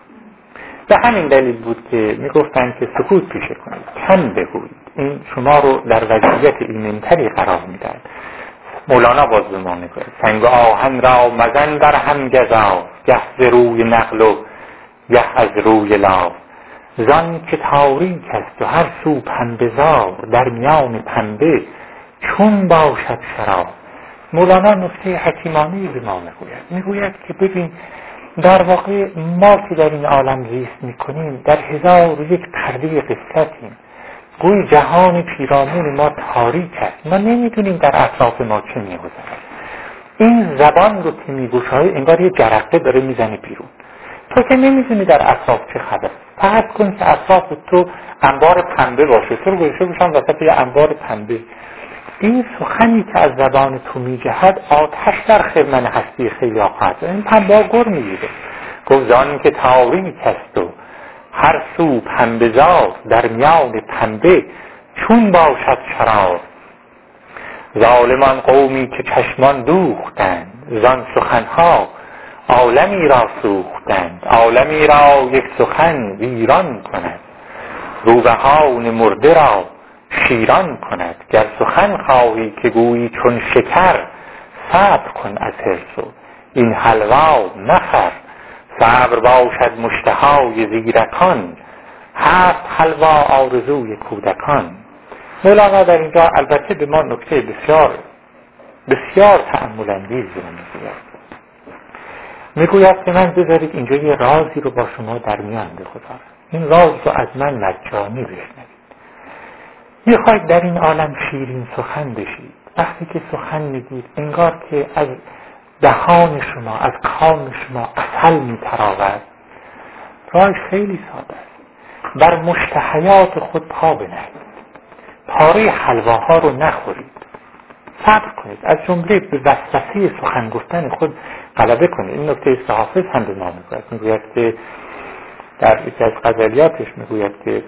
به همین دلیل بود که میگفتن که سکوت پیشه کنید، کم بگویید، این شما رو در وضعیت ایمنتری قرار میدهد. مولانا باز به ما میگه سنگ و آهن را مزن در هم گزاف، گه ز روی نقل و گه از روی لاف. زان که تاریک است و هر سو پنبه زار، در میان پنبه چون باشد شراب. مولانا نکته حکیمانه‌ای به ما میگوید که ببین در واقع ما که در این عالم زیست میکنیم در 1001 پرده قفلتیم. گوی جهان پیرامون ما تاریک است، ما نمیدونیم در اطراف ما چه میگذرد. این زبان رو که میگشایی انگار یه جرقه داره میزنه بیرون. تو که نمیدونی در اطراف چه خبر. فرض کن که اطراف تو انبار پنبه باشه، تو رو گذاشته باشن وسط یه انبار پنبه. این سخنی که از زبان تو میجهد آتش در خرمن هستی خیلی خواهد. این پنبه گر میگیره. گفت زانی که تاریک است و هر سو پنبه زار، در میان پنبه چون باشد شرار. ظالمان قومی که چشمان دوختند، زان سخنها عالمی را سوختند. عالمی را یک سخن ویران کند، روبهان مرده را شیران کند. گر سخن خواهی که گویی چون شکر، صبر کن از حرص و این حلوا مخر. صبر باشد مشتهای زیرکان، هست حلوا آرزوی کودکان. مولانا در اینجا البته به ما نکته بسیار بسیار تأمل انگیز میگوید که من بذارید اینجا یه رازی رو با شما در میان بگذارم. این راز رو از من مجانی بشنوید. میخواید در این عالم شیرین سخن بشید، وقتی که سخن میگید انگار که از دهان شما، از کام شما عسل میتراود. راهش خیلی ساده است. بر مشتهیات خود پا بنهید، پاره حلواها رو نخورید، صبر کنید، از جمله به وسوسه سخن گفتن خود غلبه کنید. این نکته است که حافظ هم به ما میگوید که در یکی از غزلیاتش میگوید که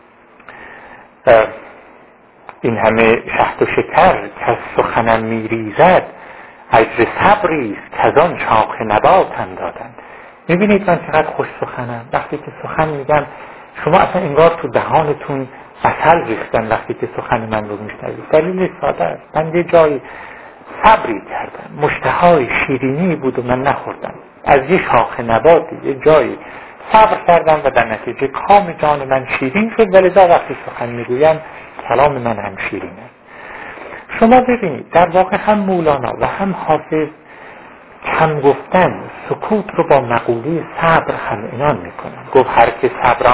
این همه شهد و شکر که از سخنم میریزد، اجر صبری است که از آن شاخ نباتم دادند. میبینید من چقدر خوش سخنم. وقتی که سخن میگم شما اصلا انگار تو دهانتون عسل ریختن وقتی که سخن من رو میشنوید. دلیل ساده است. من یه جایی صبری کردم، مشتهای شیرینی بود و من نخوردم. از یه شاخ نباتی یه جایی صبر کردم و در نتیجه کام جان من شیرین شد. ولذا وقتی سخن میگویم کلام من هم شیرین است. شما ببینید در واقع هم مولانا و هم حافظ کم گفتن سکوت رو با مقوله صبر هم عنوان میکنن. گفت هر که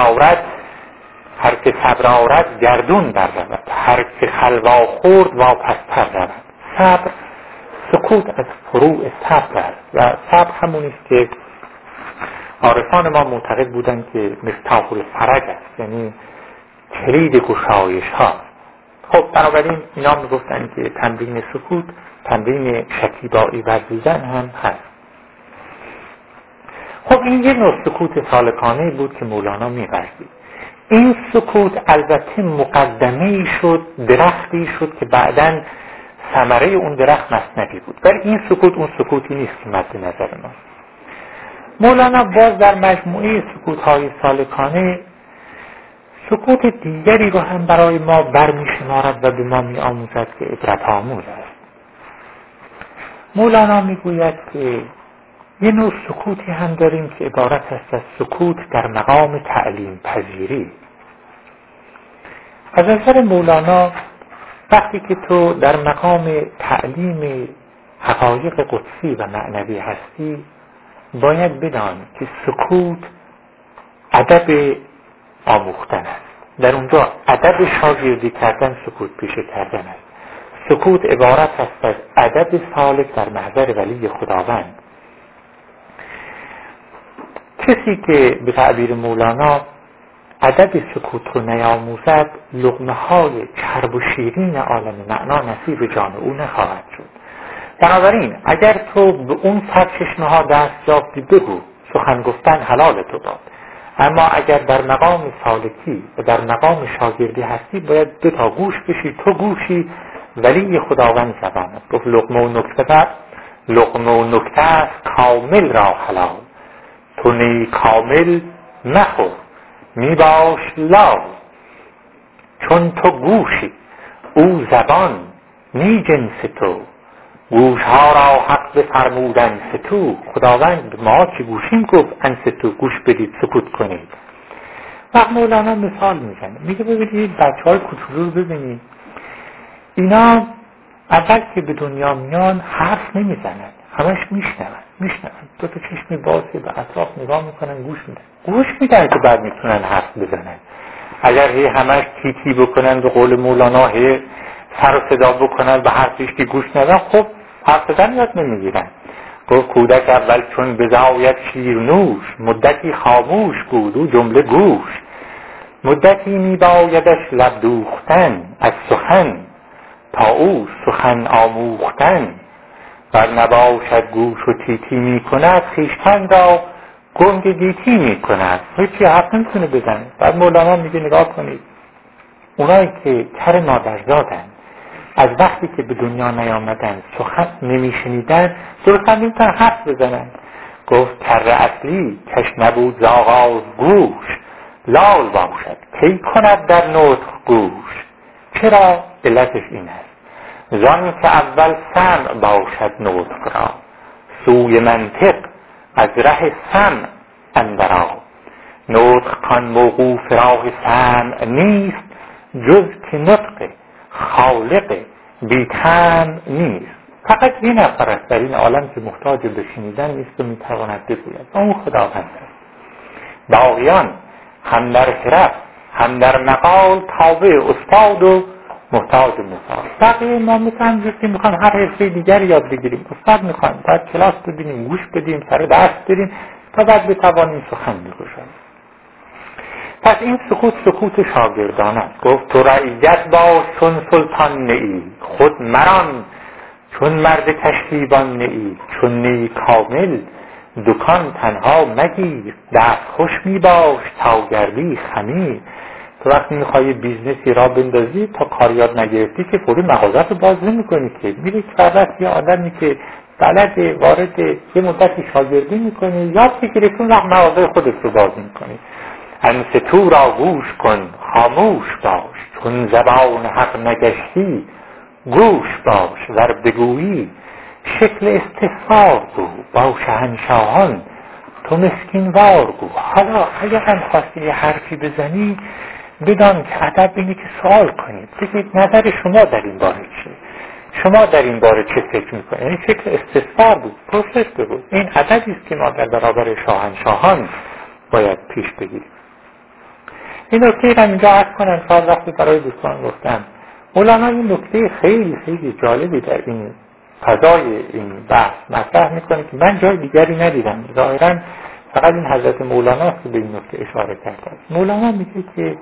صبر آورد گردون در رود، هر که خلوا خورد واپستر رود. صبر سکوت از فروع صبر است و صبر همون است که عارفان ما معتقد بودند که مفتاح الفرج است، یعنی کلید گشایش ها. خب بنابراین اینا میگفتن که تمرین سکوت تمرین شکیبایی ورزیدن هم هست. خب این یه نوع سکوت سالکانه بود که مولانا می‌ورزید. این سکوت البته مقدمه‌ای شد، درختی شد که بعداً ثمره اون درخت مثنوی بود. ولی این سکوت اون سکوتی نیست که مد نظر ما. مولانا باز در مجموعه سکوت‌های سالکانه سکوت دیگری رو هم برای ما برمی‌شمارد و به ما می‌آموزد که عبرت آموز است. مولانا میگوید که یه نوع سکوتی هم داریم که عبارت است از سکوت در مقام تعلیم پذیری. از نظر مولانا وقتی که تو در مقام تعلیم حقایق قدسی و معنوی هستی باید بدانی که سکوت ادب آموختن است. در اونجا ادب شاگردی کردن سکوت پیشه کردن است. سکوت عبارت است از ادب سالک در محضر ولی خداوند. کسی که به تعبیر مولانا ادب سکوت رو نیاموزد لقمه های چرب و شیرین عالم معنا نصیب جان او نخواهد شد. بنابراین اگر تو به اون سرچشمه ها دست یافتی بگو، سخن گفتن حلال تو باد. اما اگر در مقام سالکی و در مقام شاگردی هستی باید دو تا گوش بشی. تو گوشی ولی خداوند زبانت. گفت لقمه و نکته است کامل را حلال، تو نی کامل مخور می باش لال. چون تو گوشی او زبان نی جنس تو، گوشها را حق بفرمودن ستو. خداوند ما که گوشیم گفت انستو، گوش بدید سکوت کنید. وقت مولانا مثال میزنه، میگه ببینید بچه‌های کوچولو رو ببینید، اینا اول که به دنیا میان حرف نمیزنن، همش میشنون. دو تا چشم بازه به اطراف نگاه میکنن، گوش میدن که بعد میتونن حرف بزنن. اگر همش تیتی بکنن به قول مولانا سر و صدا بکنن به حرفش که گوش ندن، خب حرف زدن یاد نمیگیرن. گفت کودک اول چون بزاید شیرنوش، مدتی خاموش بود و جمله گوش. مدتی میبایدش لب دوختن از سخن، تا او سخن آموختن. ور نباشد گوش و تیتی میکند، خویشتن را گنگ گیتی میکند. هیچی حرف نمیتونه بزنه. بعد مولانا میگه نگاه کنید، اونایی که کر مادرزادن، از وقتی که به دنیا نیامدن سخن نمیشنیدن، درست هم نمیتونن حرف بزنن. گفت کر اصلی کش نبود ز آغاز گوش، لال باشد کی کند در نطق گوش. چرا؟ علتش این است زان که اول سمع باشد نطق را، سوی منطق از ره سمع اندرا. نطق کان موقوف راه سمع نیست، جز که نطق خالق بی طمع نیست. فقط یه نفر است در این عالم که محتاج به شنیدن نیست و میتواند بگوید، اون خداوند است. باقیان هم در حرف هم در مقال تابع استاد و محتاج مثال. بقیه ما مثلا میخوام هر حرفه دیگر یاد بگیریم، استاد میخوام باید کلاس ببینیم، گوش بدیم، سر درس بریم تا بعد بتوانیم سخن بگوییم. پس این سکوت شاگردان است. گفت تو رعیت باش چون سلطان نئی، خود مران چون مرد کشتیبان نئی. چون نئی کامل دکان تنها مگیر، دست خوش می باش تا گردی خمیر. تو وقتی میخوایی بیزنسی را بندازی، تا کار یاد نگرفتی که فوری مغازت رو باز نمی کنی که میری که یه آدمی که بلده وارد یه مدتی شاگردی میکنی، یاد بگیری که اون وقت مغازه خودت رو باز میکنی. انصتو را گوش کن خاموش باش، چون زبان حق نگشتی گوش باش. ور بگویی شکل استفسار گو، با شهنشاهان تو مسکین وار گو. حالا اگر هم خواستی یه حرفی بزنی، بدان که ادب اینه که سوال کنید، بگید نظر شما در این باره چیه، شما در این باره چه فکر میکنید. یعنی شکل استفسار بود، پرسش بود. این ادبی است که ما در برابر شاهنشاهان باید پیش بگیریم. این نکته را اینجا عرض کنم، چند وقتی برای دوستان گفتم. مولانا این نکته خیلی خیلی جالبی در این فضای این بحث مطرح میکنه که من جای دیگری ندیدم. ظاهرا فقط این حضرت مولانا است که به این نکته اشاره کرده. مولانا میگه که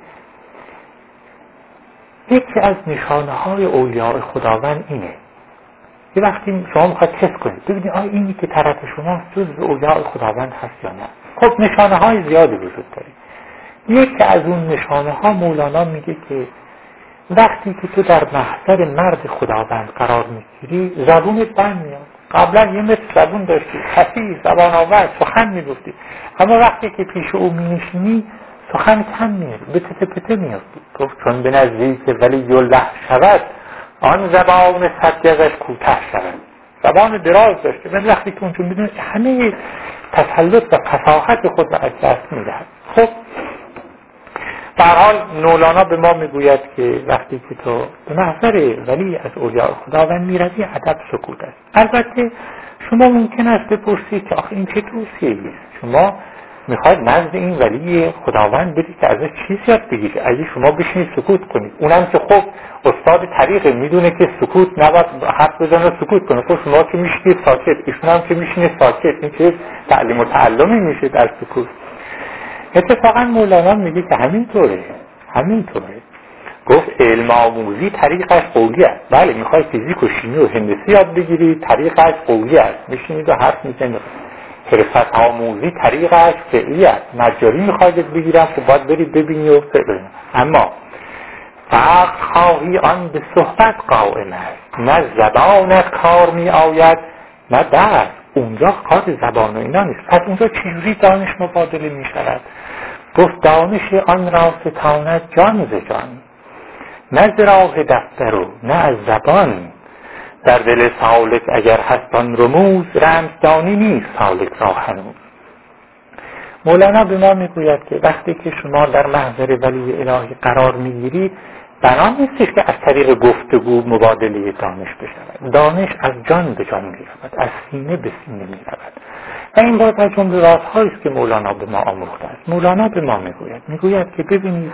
یکی از نشانه های اولیاء خداوند اینه. یه وقتی شما میخواید تست کنید ببینید آیا اینی که طرف شما جزء اولیاء خداوند هست یا نه. خب نشانه های زیادی وجود داره. یکی از اون نشانه ها مولانا میگه که وقتی که تو در محضر مرد خداوند قرار میگیری، زبونت بند میاد. قبلا یه متر زبون داشتی، خفیف، زبان آور، سخن میگفتی، اما وقتی که پیش او مینشینی سخن کم میاد، به تته پته میافتی. گفت چون به نزدیک ولی الله شود، آن زبان صدگزش کوتاه شود. زبان دراز داشته، ولی وقتی که اونجا میدونه همه تسلط و فصاحت خود را از دست میدهد. خب در حال مولانا به ما میگوید که وقتی که تو به محضر ولی از اولیاء خداوند میروی، ادب سکوت است. البته شما ممکن است بپرسید که آخه این چه توصیه‌ای است؟ شما میخواید نزد این ولی خداوند برید که ازش چیز یاد بگیرید. اگه شما بشینید سکوت کنید، اونم که خب استاد طریقه میدونه که سکوت نباید حرف بزنه سکوت کنه. خب شما که میشینید ساکت، ایشون هم که میشینه ساکت، این چه تعلیم و تعلمی میشه در سکوت. اتفاقا مولانا میگه که همینطوره. گفت علم آموزی طریقش قولی است. بله میخوای فیزیک و شیمی و هندسی یاد بگیری، طریقش قولی است، میشینید و حرف میزنید. حرفت آموزی طریقش فعلی است. نجاری میخواید بگیرم که باید برید ببینی و فعلی. اما فقط خواهی آن به صحبت قائم است، نه زبانت کار می آید نه دست. اونجا کار زبان و اینا نیست. پس اونجا چجوری دانش مبادله می شود؟ گفت دانش آن را ستاند جان ز جان، نه ز راه دفتر و نه از زبان. در دل سالک اگر هست آن رموز، رمزدانی نیست سالک را هنوز. مولانا به ما میگوید که وقتی که شما در محضر ولی الهی قرار میگیری، بنا نیستش که از طریق گفتگو مبادله دانش بشود. دانش از جان به جان میرود، از سینه به سینه میرود. و این باید از جمله رازهایی است که مولانا به ما آموخته است. مولانا به ما میگوید که ببینید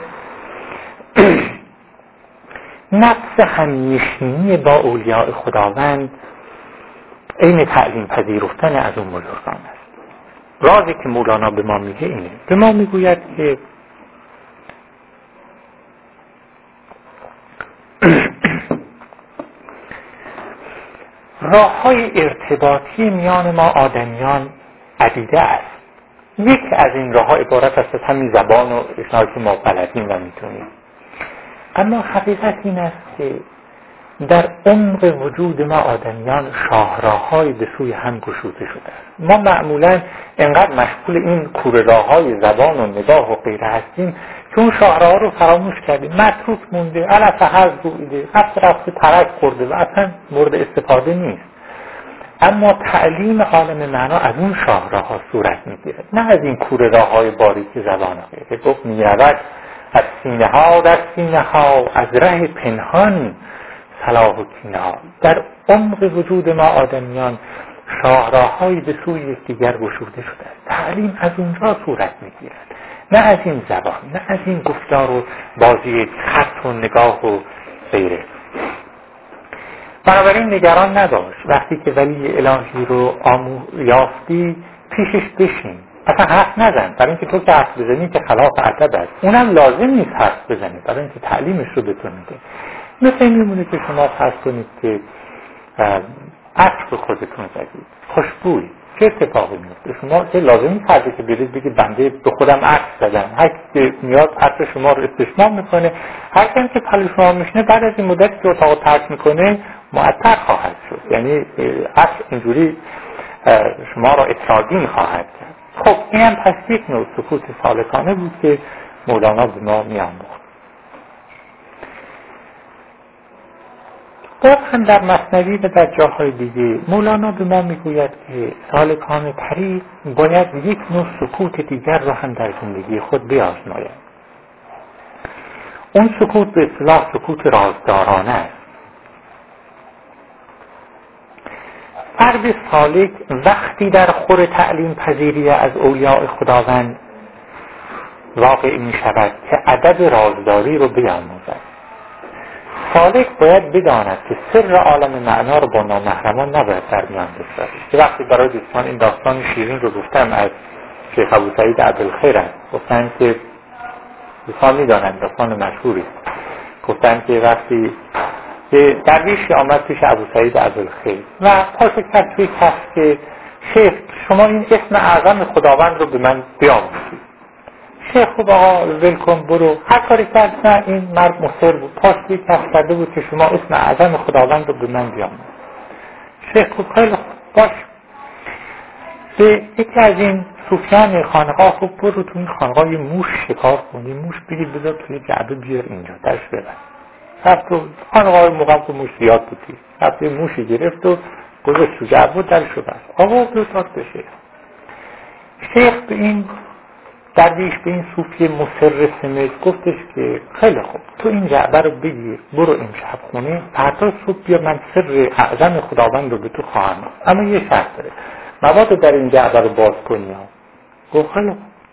نفس همنشینی با اولیاء خداوند عین تعلیم پذیرفتن از اون بزرگان است. رازی که مولانا به ما میگه اینه. به ما میگوید که راه‌های ارتباطی میان ما آدمیان عدیده است. یکی از این راه‌ها عبارت است از همین زبان و اشنایی که ما بلدیم و میتونیم. اما حقیقت این است که در عمق وجود ما آدمیان شاهراه‌های به سوی هم گشوده شده است. ما معمولاً انقدر مشغول این کوره راه‌های زبان و نگاه و غیره هستیم که اون شاهراها رو فراموش کردیم، متروک مونده، علف هر رویده، رفته ترک خورده و اصلا مورد استفاده نیست. اما تعلیم عالم معنا از اون شاهراها صورت میگیره، نه از این کوره راه‌های باریک زبان و غیره. گفت میرود از سینه ها در سینه ها، از ره پنهان صلاح و کینه. در عمق وجود ما آدمیان شاهراه‌هایی به سوی یکدیگر گشوده شده است. تعلیم از اونجا صورت میگیرد، نه از این زبان، نه از این گفتار و بازی خط و نگاه و غیره. بنابراین نگران نباش، وقتی که ولی الهی رو یافتی پیشش بشین، اصلا حرف نزن، برای اینکه تو که حرف بزنی که خلاف ادب است. اونم لازم نیست حرف بزنی، برای اینکه تعلیمش رو بتون میده. مثل این میمونه که شما فرض کنید که عطر به خودتون زدید، خوشبوی، چه اتفاقی میفته؟ شما که لازم نیست که برید بگید بنده به خودم عطر زدم. هر کی میاد عطر شما رو استشمام میکنه، هر کی که پلو شما میشنه بعد از این مدت که اتاق ترک میکنه معطر خواهد شد. یعنی عطر اینجوری شما را اطرادین خواهد کرد. خب این هم پس یک نوع سکوت سالکانه بود که مولانا به ما می‌آموخت. باز هم در مثنوی و در جاهای دیگه مولانا به ما میگوید که سالکان طریق باید یک نوع سکوت دیگر را هم در زندگی خود بیازماید. اون سکوت به اصطلاح سکوت رازدارانه است. فرد سالک وقتی در خور تعلیم پذیری از اولیاء خداوند واقع می شود که ادب رازداری رو بیاموزد. سالک باید بداند که سر عالم معنا رو با نامحرمان نباید در میان بگذارد. که وقتی برای دوستان این داستان شیرین رو گفتم از شیخ ابوسعید عبدالخیر است، گفتن که دوستان میدانند داستان مشهوری، گفتن که وقتی که درویشی آمد پیش ابوسعید عبدالخیر و پاسخ کرد توی کف که شیخ شما این اسم اعظم خداوند رو به من بیاموزید. شیخ خب آقا ولکن برو، هر کاری کرد نه، این مرد مصر بود، پاسخی کف کرده بود که شما اسم اعظم خداوند رو به من بیاموزید. شیخ خب خیلی خوب باش، به یکی از این صوفیان خانقاه خب برو تو این خانقاه یه موش شکار کنی، موش بگیر بذار توی جعبه بیار اینجا درش ببر. رفت و خانقاه موقع که موش زیاد بودی، رفت یه موشی گرفت و گذاشت تو جعبه درش رو بست. آقا داد به شیخ. شیخ به این درویش، به این صوفی مصر سمج گفتش که خیلی خوب تو این جعبه رو بگیر برو امشب خونه، فردا صبح بیا من سر اعظم خداوند رو به تو خواهم گفت، اما یه شرط داره، مبادا در این جعبه رو باز کنی ها. گفت خیلی خوب.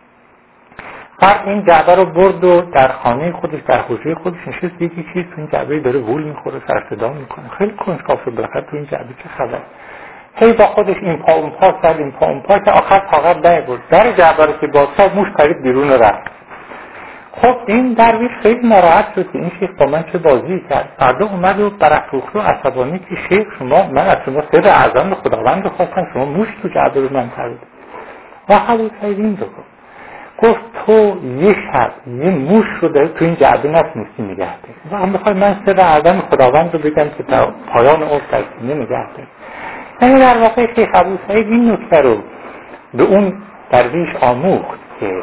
بعد این جعبه رو برد و در خانه خودش، در حجره خودش نشست، یکی چیز تو این جعبه داره وول میخوره، سر صدا میکنه، خیلی کنجکاو شد بالاخره تو این جعبه چه خبر. هی با خودش این پا اون پا کرد، این پا اون پا که آخر طاقت نمی‌آورد، در جعبه رو که باز کرد موش پرید بیرون رفت. خب این درویش خیلی ناراحت شد که این شیخ با من چه بازی کرد. فردا اومد و برافروخت و عصبانی که شیخ من از شما سر اعظم خداوند رو خواستم، شما موش تو جعبه رو من پرید. و ابوسعید این رو گفت تو یه شب یه موش رو داری تو این جعبه نتونستی نگه داری و هم بخوای من سر اعظم خداوند رو بگم که تا پایان عمر در سینه نگه داری. یعنی در واقع شیخ ابوسعید این نکته رو به اون درویش آموخت که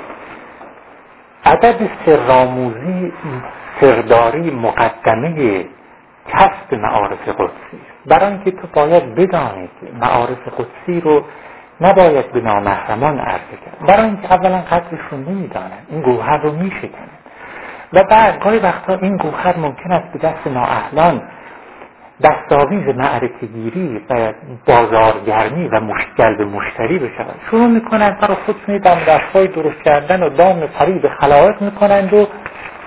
ادب سرآموزی، سرداری مقدمه کسب معارف قدسی است. برای اینکه تو باید بدانی که معارف قدسی رو نباید به نامحرمان عرضه کرد، برای اینکه اولا قدرش رو نمیدانند، این گوهر رو میشکنند و بعد گاهی وقتا این گوهر ممکن است به دست نااهلان دستاویز معرکه‌گیری و بازارگرمی و جلب مشتری بشود. شروع میکنند برای خودشون دم دستگاهی درست کردن و دام فریب خلایق میکنند و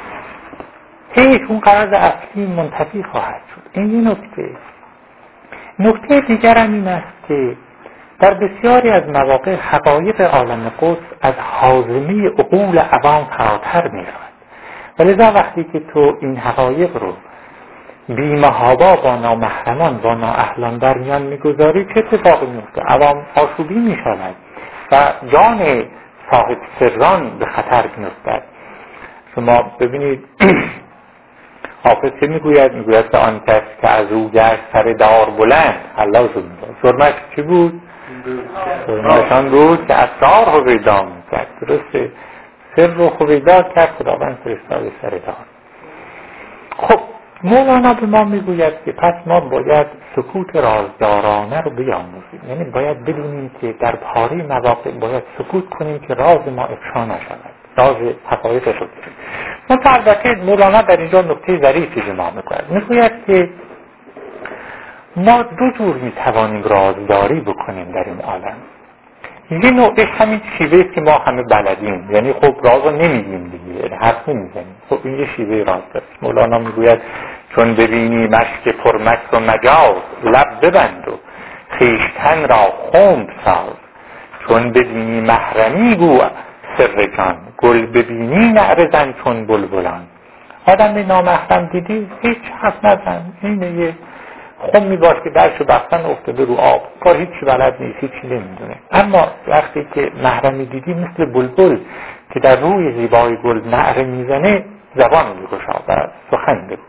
هیچ اون غرض اصلی منتفی خواهد شد. این یه نکته. نکته دیگر هم این است که در بسیاری از مواقع حقایق عالم قدس از حازمه عقول عوام فراتر می رود. ولذا وقتی که تو این حقایق رو بی‌محابا با نامحرمان با نااهلان در میان میگذاری، چه اتفاقی میفته؟ عوام آشوبی میشود و جان صاحب سران به خطر میفتد. شما ببینید حافظ چه میگوید؟ میگوید که آن کس که از او گشت سر دار بلند الله شد میگوید سرمش چی بود؟ سرمشان بود که اسرار هویدا میکرد. درسته؟ سر رو هویدا کرد، خداوند فرستاد سر دار. خب مولانا به ما میگوید که پس ما باید سکوت رازدارانه رو بیاموزیم، یعنی باید بدونیم که در پاره مواقع باید سکوت کنیم که راز ما افشا نشود، راز حقایق رو بگیم. منتها البته مولانا در اینجا نکته ظریفی به ما میگوید که ما دو جور میتوانیم رازداری بکنیم در این عالم. یه نوعش همین شیوه که ما همه بلدیم، یعنی خب راز رو نمیگیم دیگه، حرف نمیزنیم. خب این یه شیوه رازداری. مولانا میگوید چون ببینی مشک پرمکر و مجاز، لب ببند و خویشتن را خنب ساز. چون ببینی محرمی گو سر جان، گل ببینی نعره زن چون بلبلان. آدم نامحرم دیدی هیچ حرف نزن، اینه یه خمی باش که درشو بستن افتاده رو آب، کار هیچی بلد نیست، هیچی نمیدونه. اما وقتی که محرمی دیدی مثل بلبل که در روی زیبای گل نعره میزنه، زبان میگشا و سخن بگو.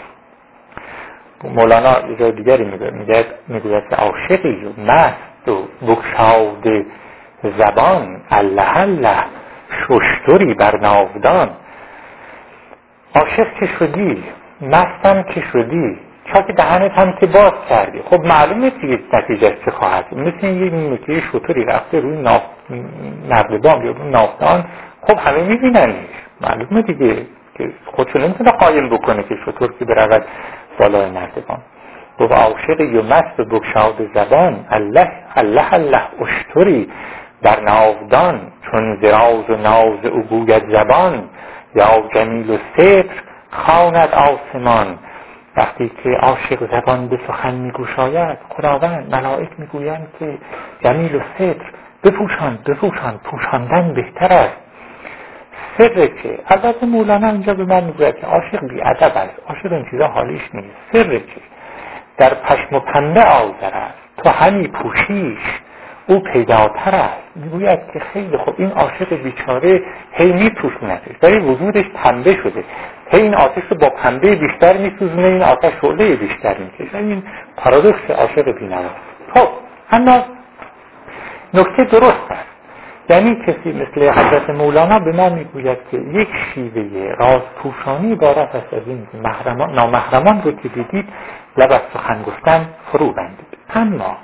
مولانا یه جای دیگری میگوید که عاشقی و مست و بگشاده زبان، الله الله ششتری بر ناودان. عاشق که شدی، مستم که شدی، چاک دهنت هم که باز کردی، خب معلومه دیگه نتیجه چه خواهد. مثل یه نوکه شطوری رفته روی نردبان یا روی ناودان، خب همه میبیننش، معلومه دیگه که خودشو نمیتونه قایم بکنه که شطور که برود بالای نردبان. گفت عاشقی و مست و بگشاده زبان، الله الله الله اشتری بر ناودان. چون زراز و ناز او گوید زبان، یا جمیل و ستر خواند آسمان. وقتی که عاشق زبان به سخن میگوشاید، خداوند ملائک میگویند که جمیل و ستر بپوشان، پوشاندن بهتر است. سر که البته مولانا اینجا به من میگوید که عاشق بی‌ادب است، عاشق این چیزا حالیش نیست. سر که در پشم و پنبه آذر است، تو همی پوشیش او پیداتر است. میگوید که خیلی خوب این عاشق بیچاره هی میپوشونتش، ولی وجودش پنبه شده، هی این آتش رو با پنبه بیشتر میسوزونه، این آتش شعله بیشتر میکشه. این پارادوکس عاشق بی‌نوا. خب اما نکته درست است، یعنی کسی مثل حضرت مولانا به ما میگوید که یک شیوه رازپوشانی عبارت است از این نامحرمان رو که دیدید لب از سخن گفتن فرو بندید. اما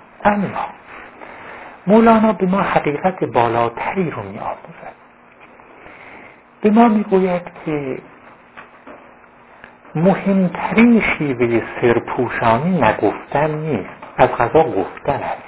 مولانا به ما حقیقت بالاتری رو می آموزد. به ما می گوید که مهمترین شیوه سرپوشانی نگفتن نیست، از قضا گفتن است.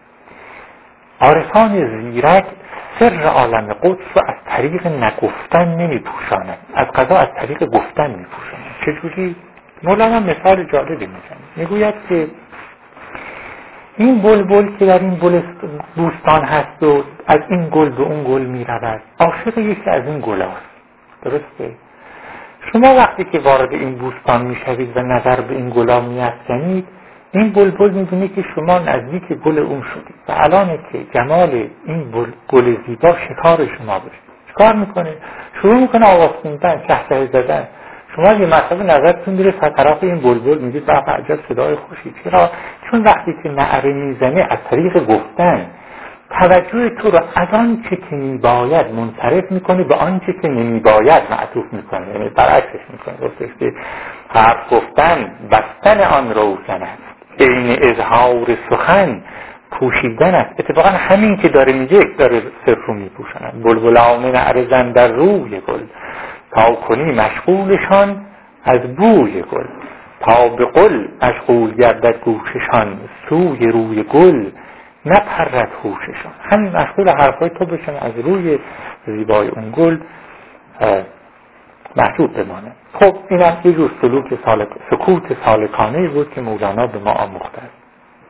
عارفان زیرک سر عالم قدس رو از طریق نگفتن نمی پوشانند، از قضا از طریق گفتن می پوشانند. چجوری؟ مولانا مثال جالبی میزنه. میگوید که این بلبل که در این بوستان هست و از این گل به اون گل می رود، عاشق یکی از این گل هست. درسته؟ شما وقتی که وارد این بوستان می شوید و نظر به این گلا می افکنید، این بلبل می دونه که شما نزدیک گل اون شدید و الان که جمال این گل زیبا شکار شما بشه. چکار میکنه؟ شروع میکنه آواز خوندن، چهچه زدن. شما یه مرتبه نظرتون میره طرف این بلبل، میگید بابا عجب صدای خوشی. چرا؟ چون وقتی که نعره میزنه از طریق گفتن توجه تو رو از آنچه که میباید منصرف میکنه به آنچه که نمیباید معطوف میکنه، یعنی برعکسش میکنه. گفتش که حرف گفتن بستن آن روزن است، عین اظهار سخن پوشیدن است. اتفاقا همین که داره میگه داره سر رو میپوشنن. بلبلان نعره زن در روی گل، تا کنی مشغولشان از بوی گل. تا به قل مشغول گردد گوششان، سوی روی گل نپرد هوششان. همین مشغول حرفای تو بشن، از روی زیبای اون گل محجوب بمانه. خب این هم یه جور سکوت سالکانه بود که مولانا به ما آموخته است.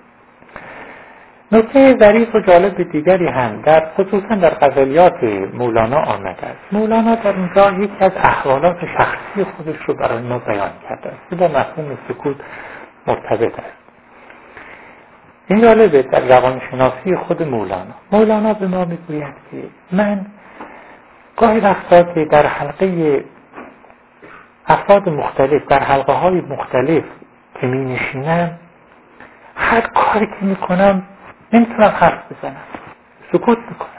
نکته ظریف و جالب دیگری هم خصوصا در غزلیات مولانا آمده است. مولانا در اینجا یکی از احوالات شخصی خودش رو برای ما بیان کرده است که با مفهوم سکوت مرتبط است. این جالبه در روانشناسی خود مولانا به ما میگوید که من گاهی وقتا که در حلقه افراد مختلف در حلقه های مختلف که می نشینم هر کاری که می کنم نمیتونم حرف بزنم، سکوت میکنم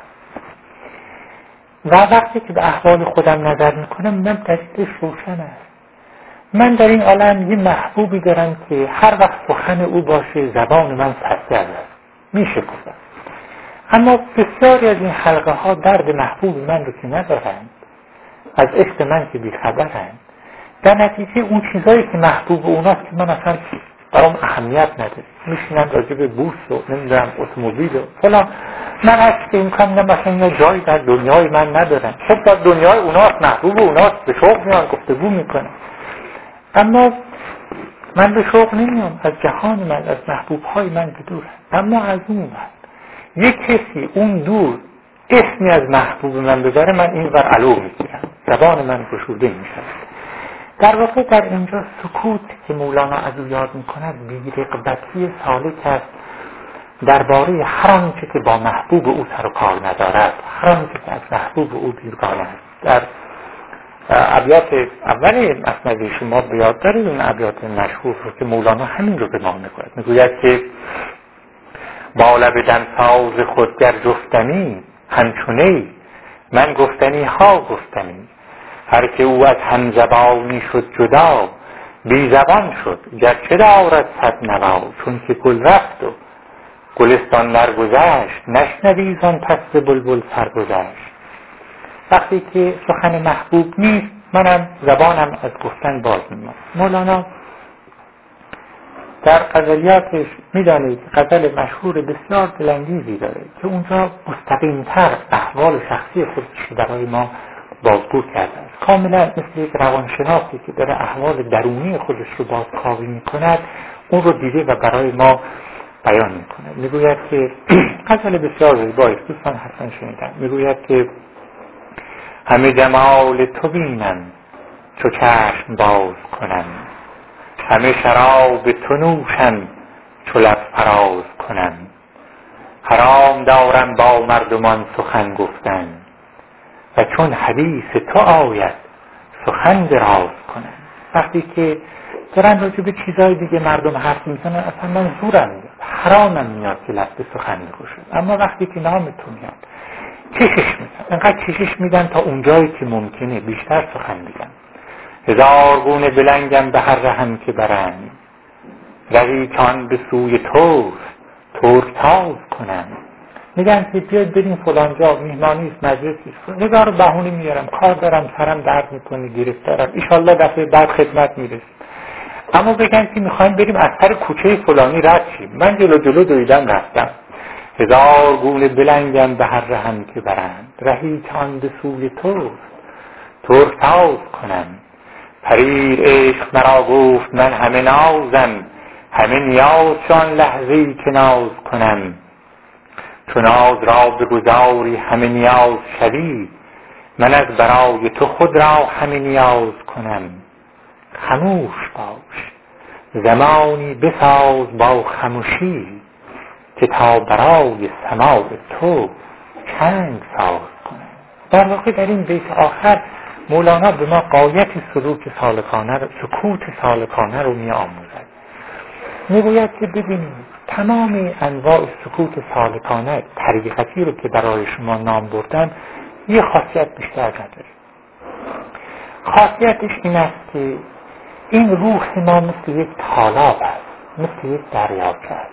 و وقتی که به احوال خودم نظر میکنم من دلیلش روشن است. من در این عالم یه محبوبی دارم که هر وقت سخن او باشه زبان من سرگرد است، میشه گفتم. اما بسیاری از این حلقه ها درد محبوب من رو که ندارند، از عشق من که بیخبرند، در نتیجه اون چیزایی که محبوب اوناست که من اصلا برام اهمیت نداره، میشینم راجع به بورس و نمیدونم اتومبیل و فلان. من هست که امکان مثلا یا جایی در دنیای من ندارم. خب در دنیای اوناست، محبوب اوناست، به شوق میان گفتگو میکنم، اما من به شوق نمیام، از جهان من، از محبوب های من بدورم. اما از اون وقت یک کسی اون دور اسمی از محبوب من ببره، من این ور علو میگیرم، زبان من گشوده میشه. در واقع در اینجا سکوت که مولانا از او یاد میکند بی‌رغبتی سالک است درباره هر آنچه که با محبوب او سر و کار ندارد، هر آنچه که از محبوب او بیگانه است. در ابیات اول مثنوی شما بیاد دارید اون ابیات مشهور رو که مولانا همین رو به ما میگوید. میگوید که با لب دمساز خودگر جفتمی همچونی من گفتنی ها گفتمی، هر که او از همزبانی شد جدا بی زبان شد گرچه دارد صد نوا، چون که گل رفت و گلستان درگذشت نشنوی زان پس بلبل سرگذشت. وقتی که سخن محبوب نیست منم زبانم از گفتن باز میماند. مولانا در غزلیاتش میدانید غزل مشهور بسیار دلانگیزی داره که اونجا مستقیم‌تر احوال شخصی خودش برای ما بازگو کرده است. کاملا مثل یک روانشناسی که داره احوال درونی خودش رو بازکاوی میکند اون رو دیده و برای ما بیان میکند. میگوید که غزل بسیار زیبایی است، دوستان حتما شنیدن. میگوید که همه جمال تو بینم چو چشم باز کنم، همه شراب تو نوشم چو لب فراز کنم، حرام دارم با مردمان سخن گفتن و چون حدیث تو آید سخن دراز کنم. وقتی که دارن راجع به چیزای دیگه مردم حرف میزنن اصلا من زورم میاد، حرامم میاد که لب به سخن بگوشم. اما وقتی که نام تو میاد کشش میدن، انقدر کشش میدن تا اونجایی که ممکنه بیشتر سخن بگم. هزار گونه بلنگم به هر رهم که برند، روی کان به سوی توست ترکتاز کنم. میگن که بیاید بریم فلان جا میهمانی است، مجلسی است، هزار بهونه میارم، کار دارم، سرم درد میکنه، گرفتارم، ایشالله دفعه بعد خدمت میرسیم. اما بگن که میخوایم بریم از سر کوچه فلانی رد شیم، من جلو دویدم رفتم. هزار گونه بلنگم به هر رهم که برند، رهی کان به سوی توست ترکتاز کنم. پریر عشق مرا گفت من همه نازم، همه نیاز چون لحظه‌ای که ناز کنم. چون ناز را بگذاری همه نیاز شوی، من از برای تو خود را همه نیاز کنم. خموش باش زمانی بساز با خموشی، که تا برای سماع تو چنگ ساز کنم. در واقع در این بیت آخر مولانا به ما غایت سلوک سالکانه، سکوت سالکانه رو می آموزد. میگوید که ببینید تمام انواع سکوت سالکانه طریقتی رو که برای شما نام بردم یه خاصیت بیشتر نداره. خاصیتش این است که این روح ما مثل یک تالاب است، مثل یک دریاچه است،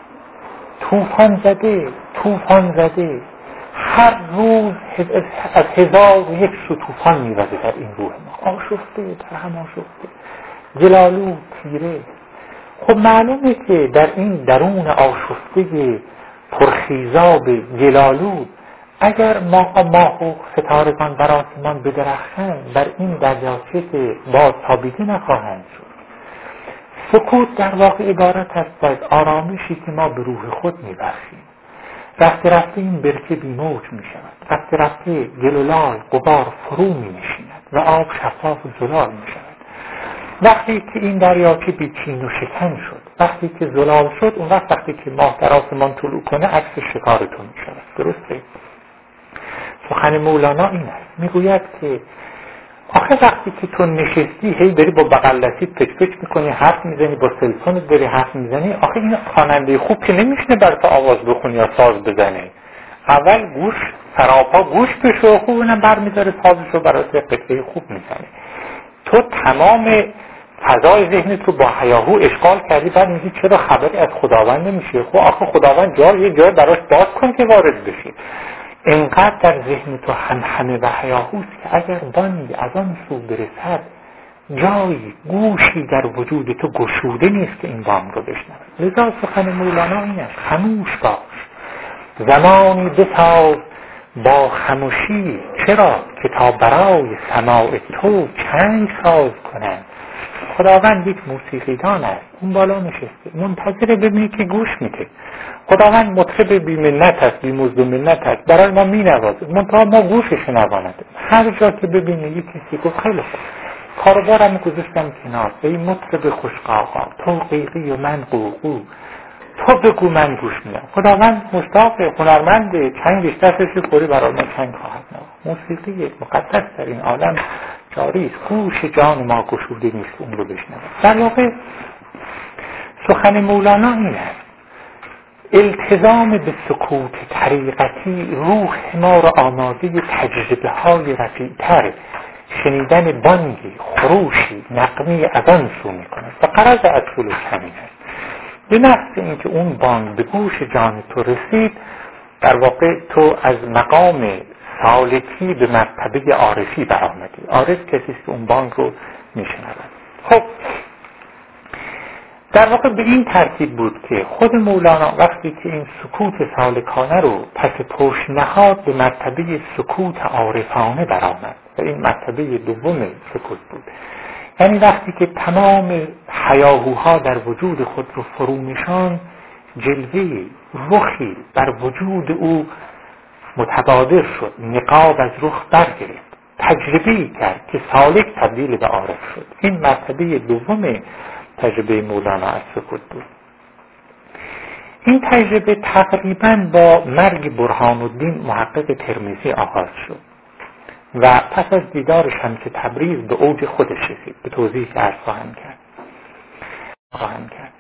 طوفان زده هر روز از 1001 سو طوفان میوزه در این روح ما، آشفته در هم آشفته، جلالود تیره. خب معلومه که در این درون آشفته پرخیزاب جلالود اگر ماه و ستارگان بر آسمان بدرخشند بر این دریاچه که باز تابیده نخواهند شد. سکوت در واقع عبارت است از آرامشی که ما به روح خود میبخشیم. رفته رفته این برکه بیموج می شود، رفته رفته گل و لال غبار فرو می نشیند و آب شفاف و زلال می شود. وقتی که این دریاچه بیچین و شکن شد، وقتی که زلال شد، اون وقتی که ماه در آسمان طلوع کنه عکس شکارتون می شود. درسته؟ سخن مولانا این است، میگوید که آخه وقتی که تو نشستی هی داری با بغل دستی پچ پچ میکنی، حرف میزنی، با تلفنت داری حرف میزنی، آخه این خواننده خوب که نمیشنه بر تو آواز بخونی یا ساز بزنه. اول گوش سراپا گوش بشو، خوب اونم برمیداره سازشو برات قطعه خوب میزنه. تو تمام فضای ذهنت رو با هیاهو اشغال کردی، بعد میگی چرا خبری از خداوند نمیشه؟ خب آخه خداوند یه جای براش باز کن که وارد بشه. انقدر در ذهن تو همه و هیاهوست که اگر بانی از آن سو برسد، جایی گوشی در وجود تو گشوده نیست که این بام رو بشنود. لذا سخن مولانا این است، خموش باش، زمانی بساز با خموشی، چرا که تا برای سماع تو چنگ ساز کنند. خداوند یک موسیقیدان است، اون بالا نشسته منتظر ببینی که گوش میده. خداوند مطرب بی منت است، بی مزد و منت است، برای ما می نوازه، منتها ما گوشش نوانده. هر جا که ببینی یک کسی گفت خیلی خوب، کاربارم گذاشتم کنار، ای مطرب خوشقاقا، تو قیقی و من قوقو، تو بگو من گوش میدم. خداوند مشتاق هنرمند، چنگش دستش خوری برای ما چنگ خواهد نواد. موسیقی مقدس در این عالم جاری است، گوش جان ما گشوده نیست اون رو بشنوه. در واقع سخن مولانا این است، التزام به سکوت طریقتی روح ما را آماده تجربه های رفیع‌تر، شنیدن بانگی، خروشی، نغمه‌ای از آن سو می‌کند و غرض اصول همین است. به محض اینکه اون بانگ به گوش جان تو رسید، در واقع تو از مقام سالکی به مرتبه عارفی برآمدی. عارف کسی است که اون بانگ رو میشنود. خب در واقع به این ترتیب بود که خود مولانا وقتی که این سکوت سالکانه رو پس پشت نهاد، به مرتبه سکوت عارفانه برآمد و این مرتبه دوم سکوت بود. یعنی وقتی که تمام هیاهوها در وجود خود رو فرو نشاند، جلوه رخی بر وجود او متبادر شد، نقاب از رخ برگرفت، تجربه‌ای کرد که سالک تبدیل به عارف شد. این مرتبه دوم تجربه مولانا از سکوت بود. این تجربه تقریباً با مرگ برهان الدین محقق ترمذی آغاز شد و پس از دیدار شمس تبریز به اوج خودش رسید. به توضیح که عرض خواهم کرد.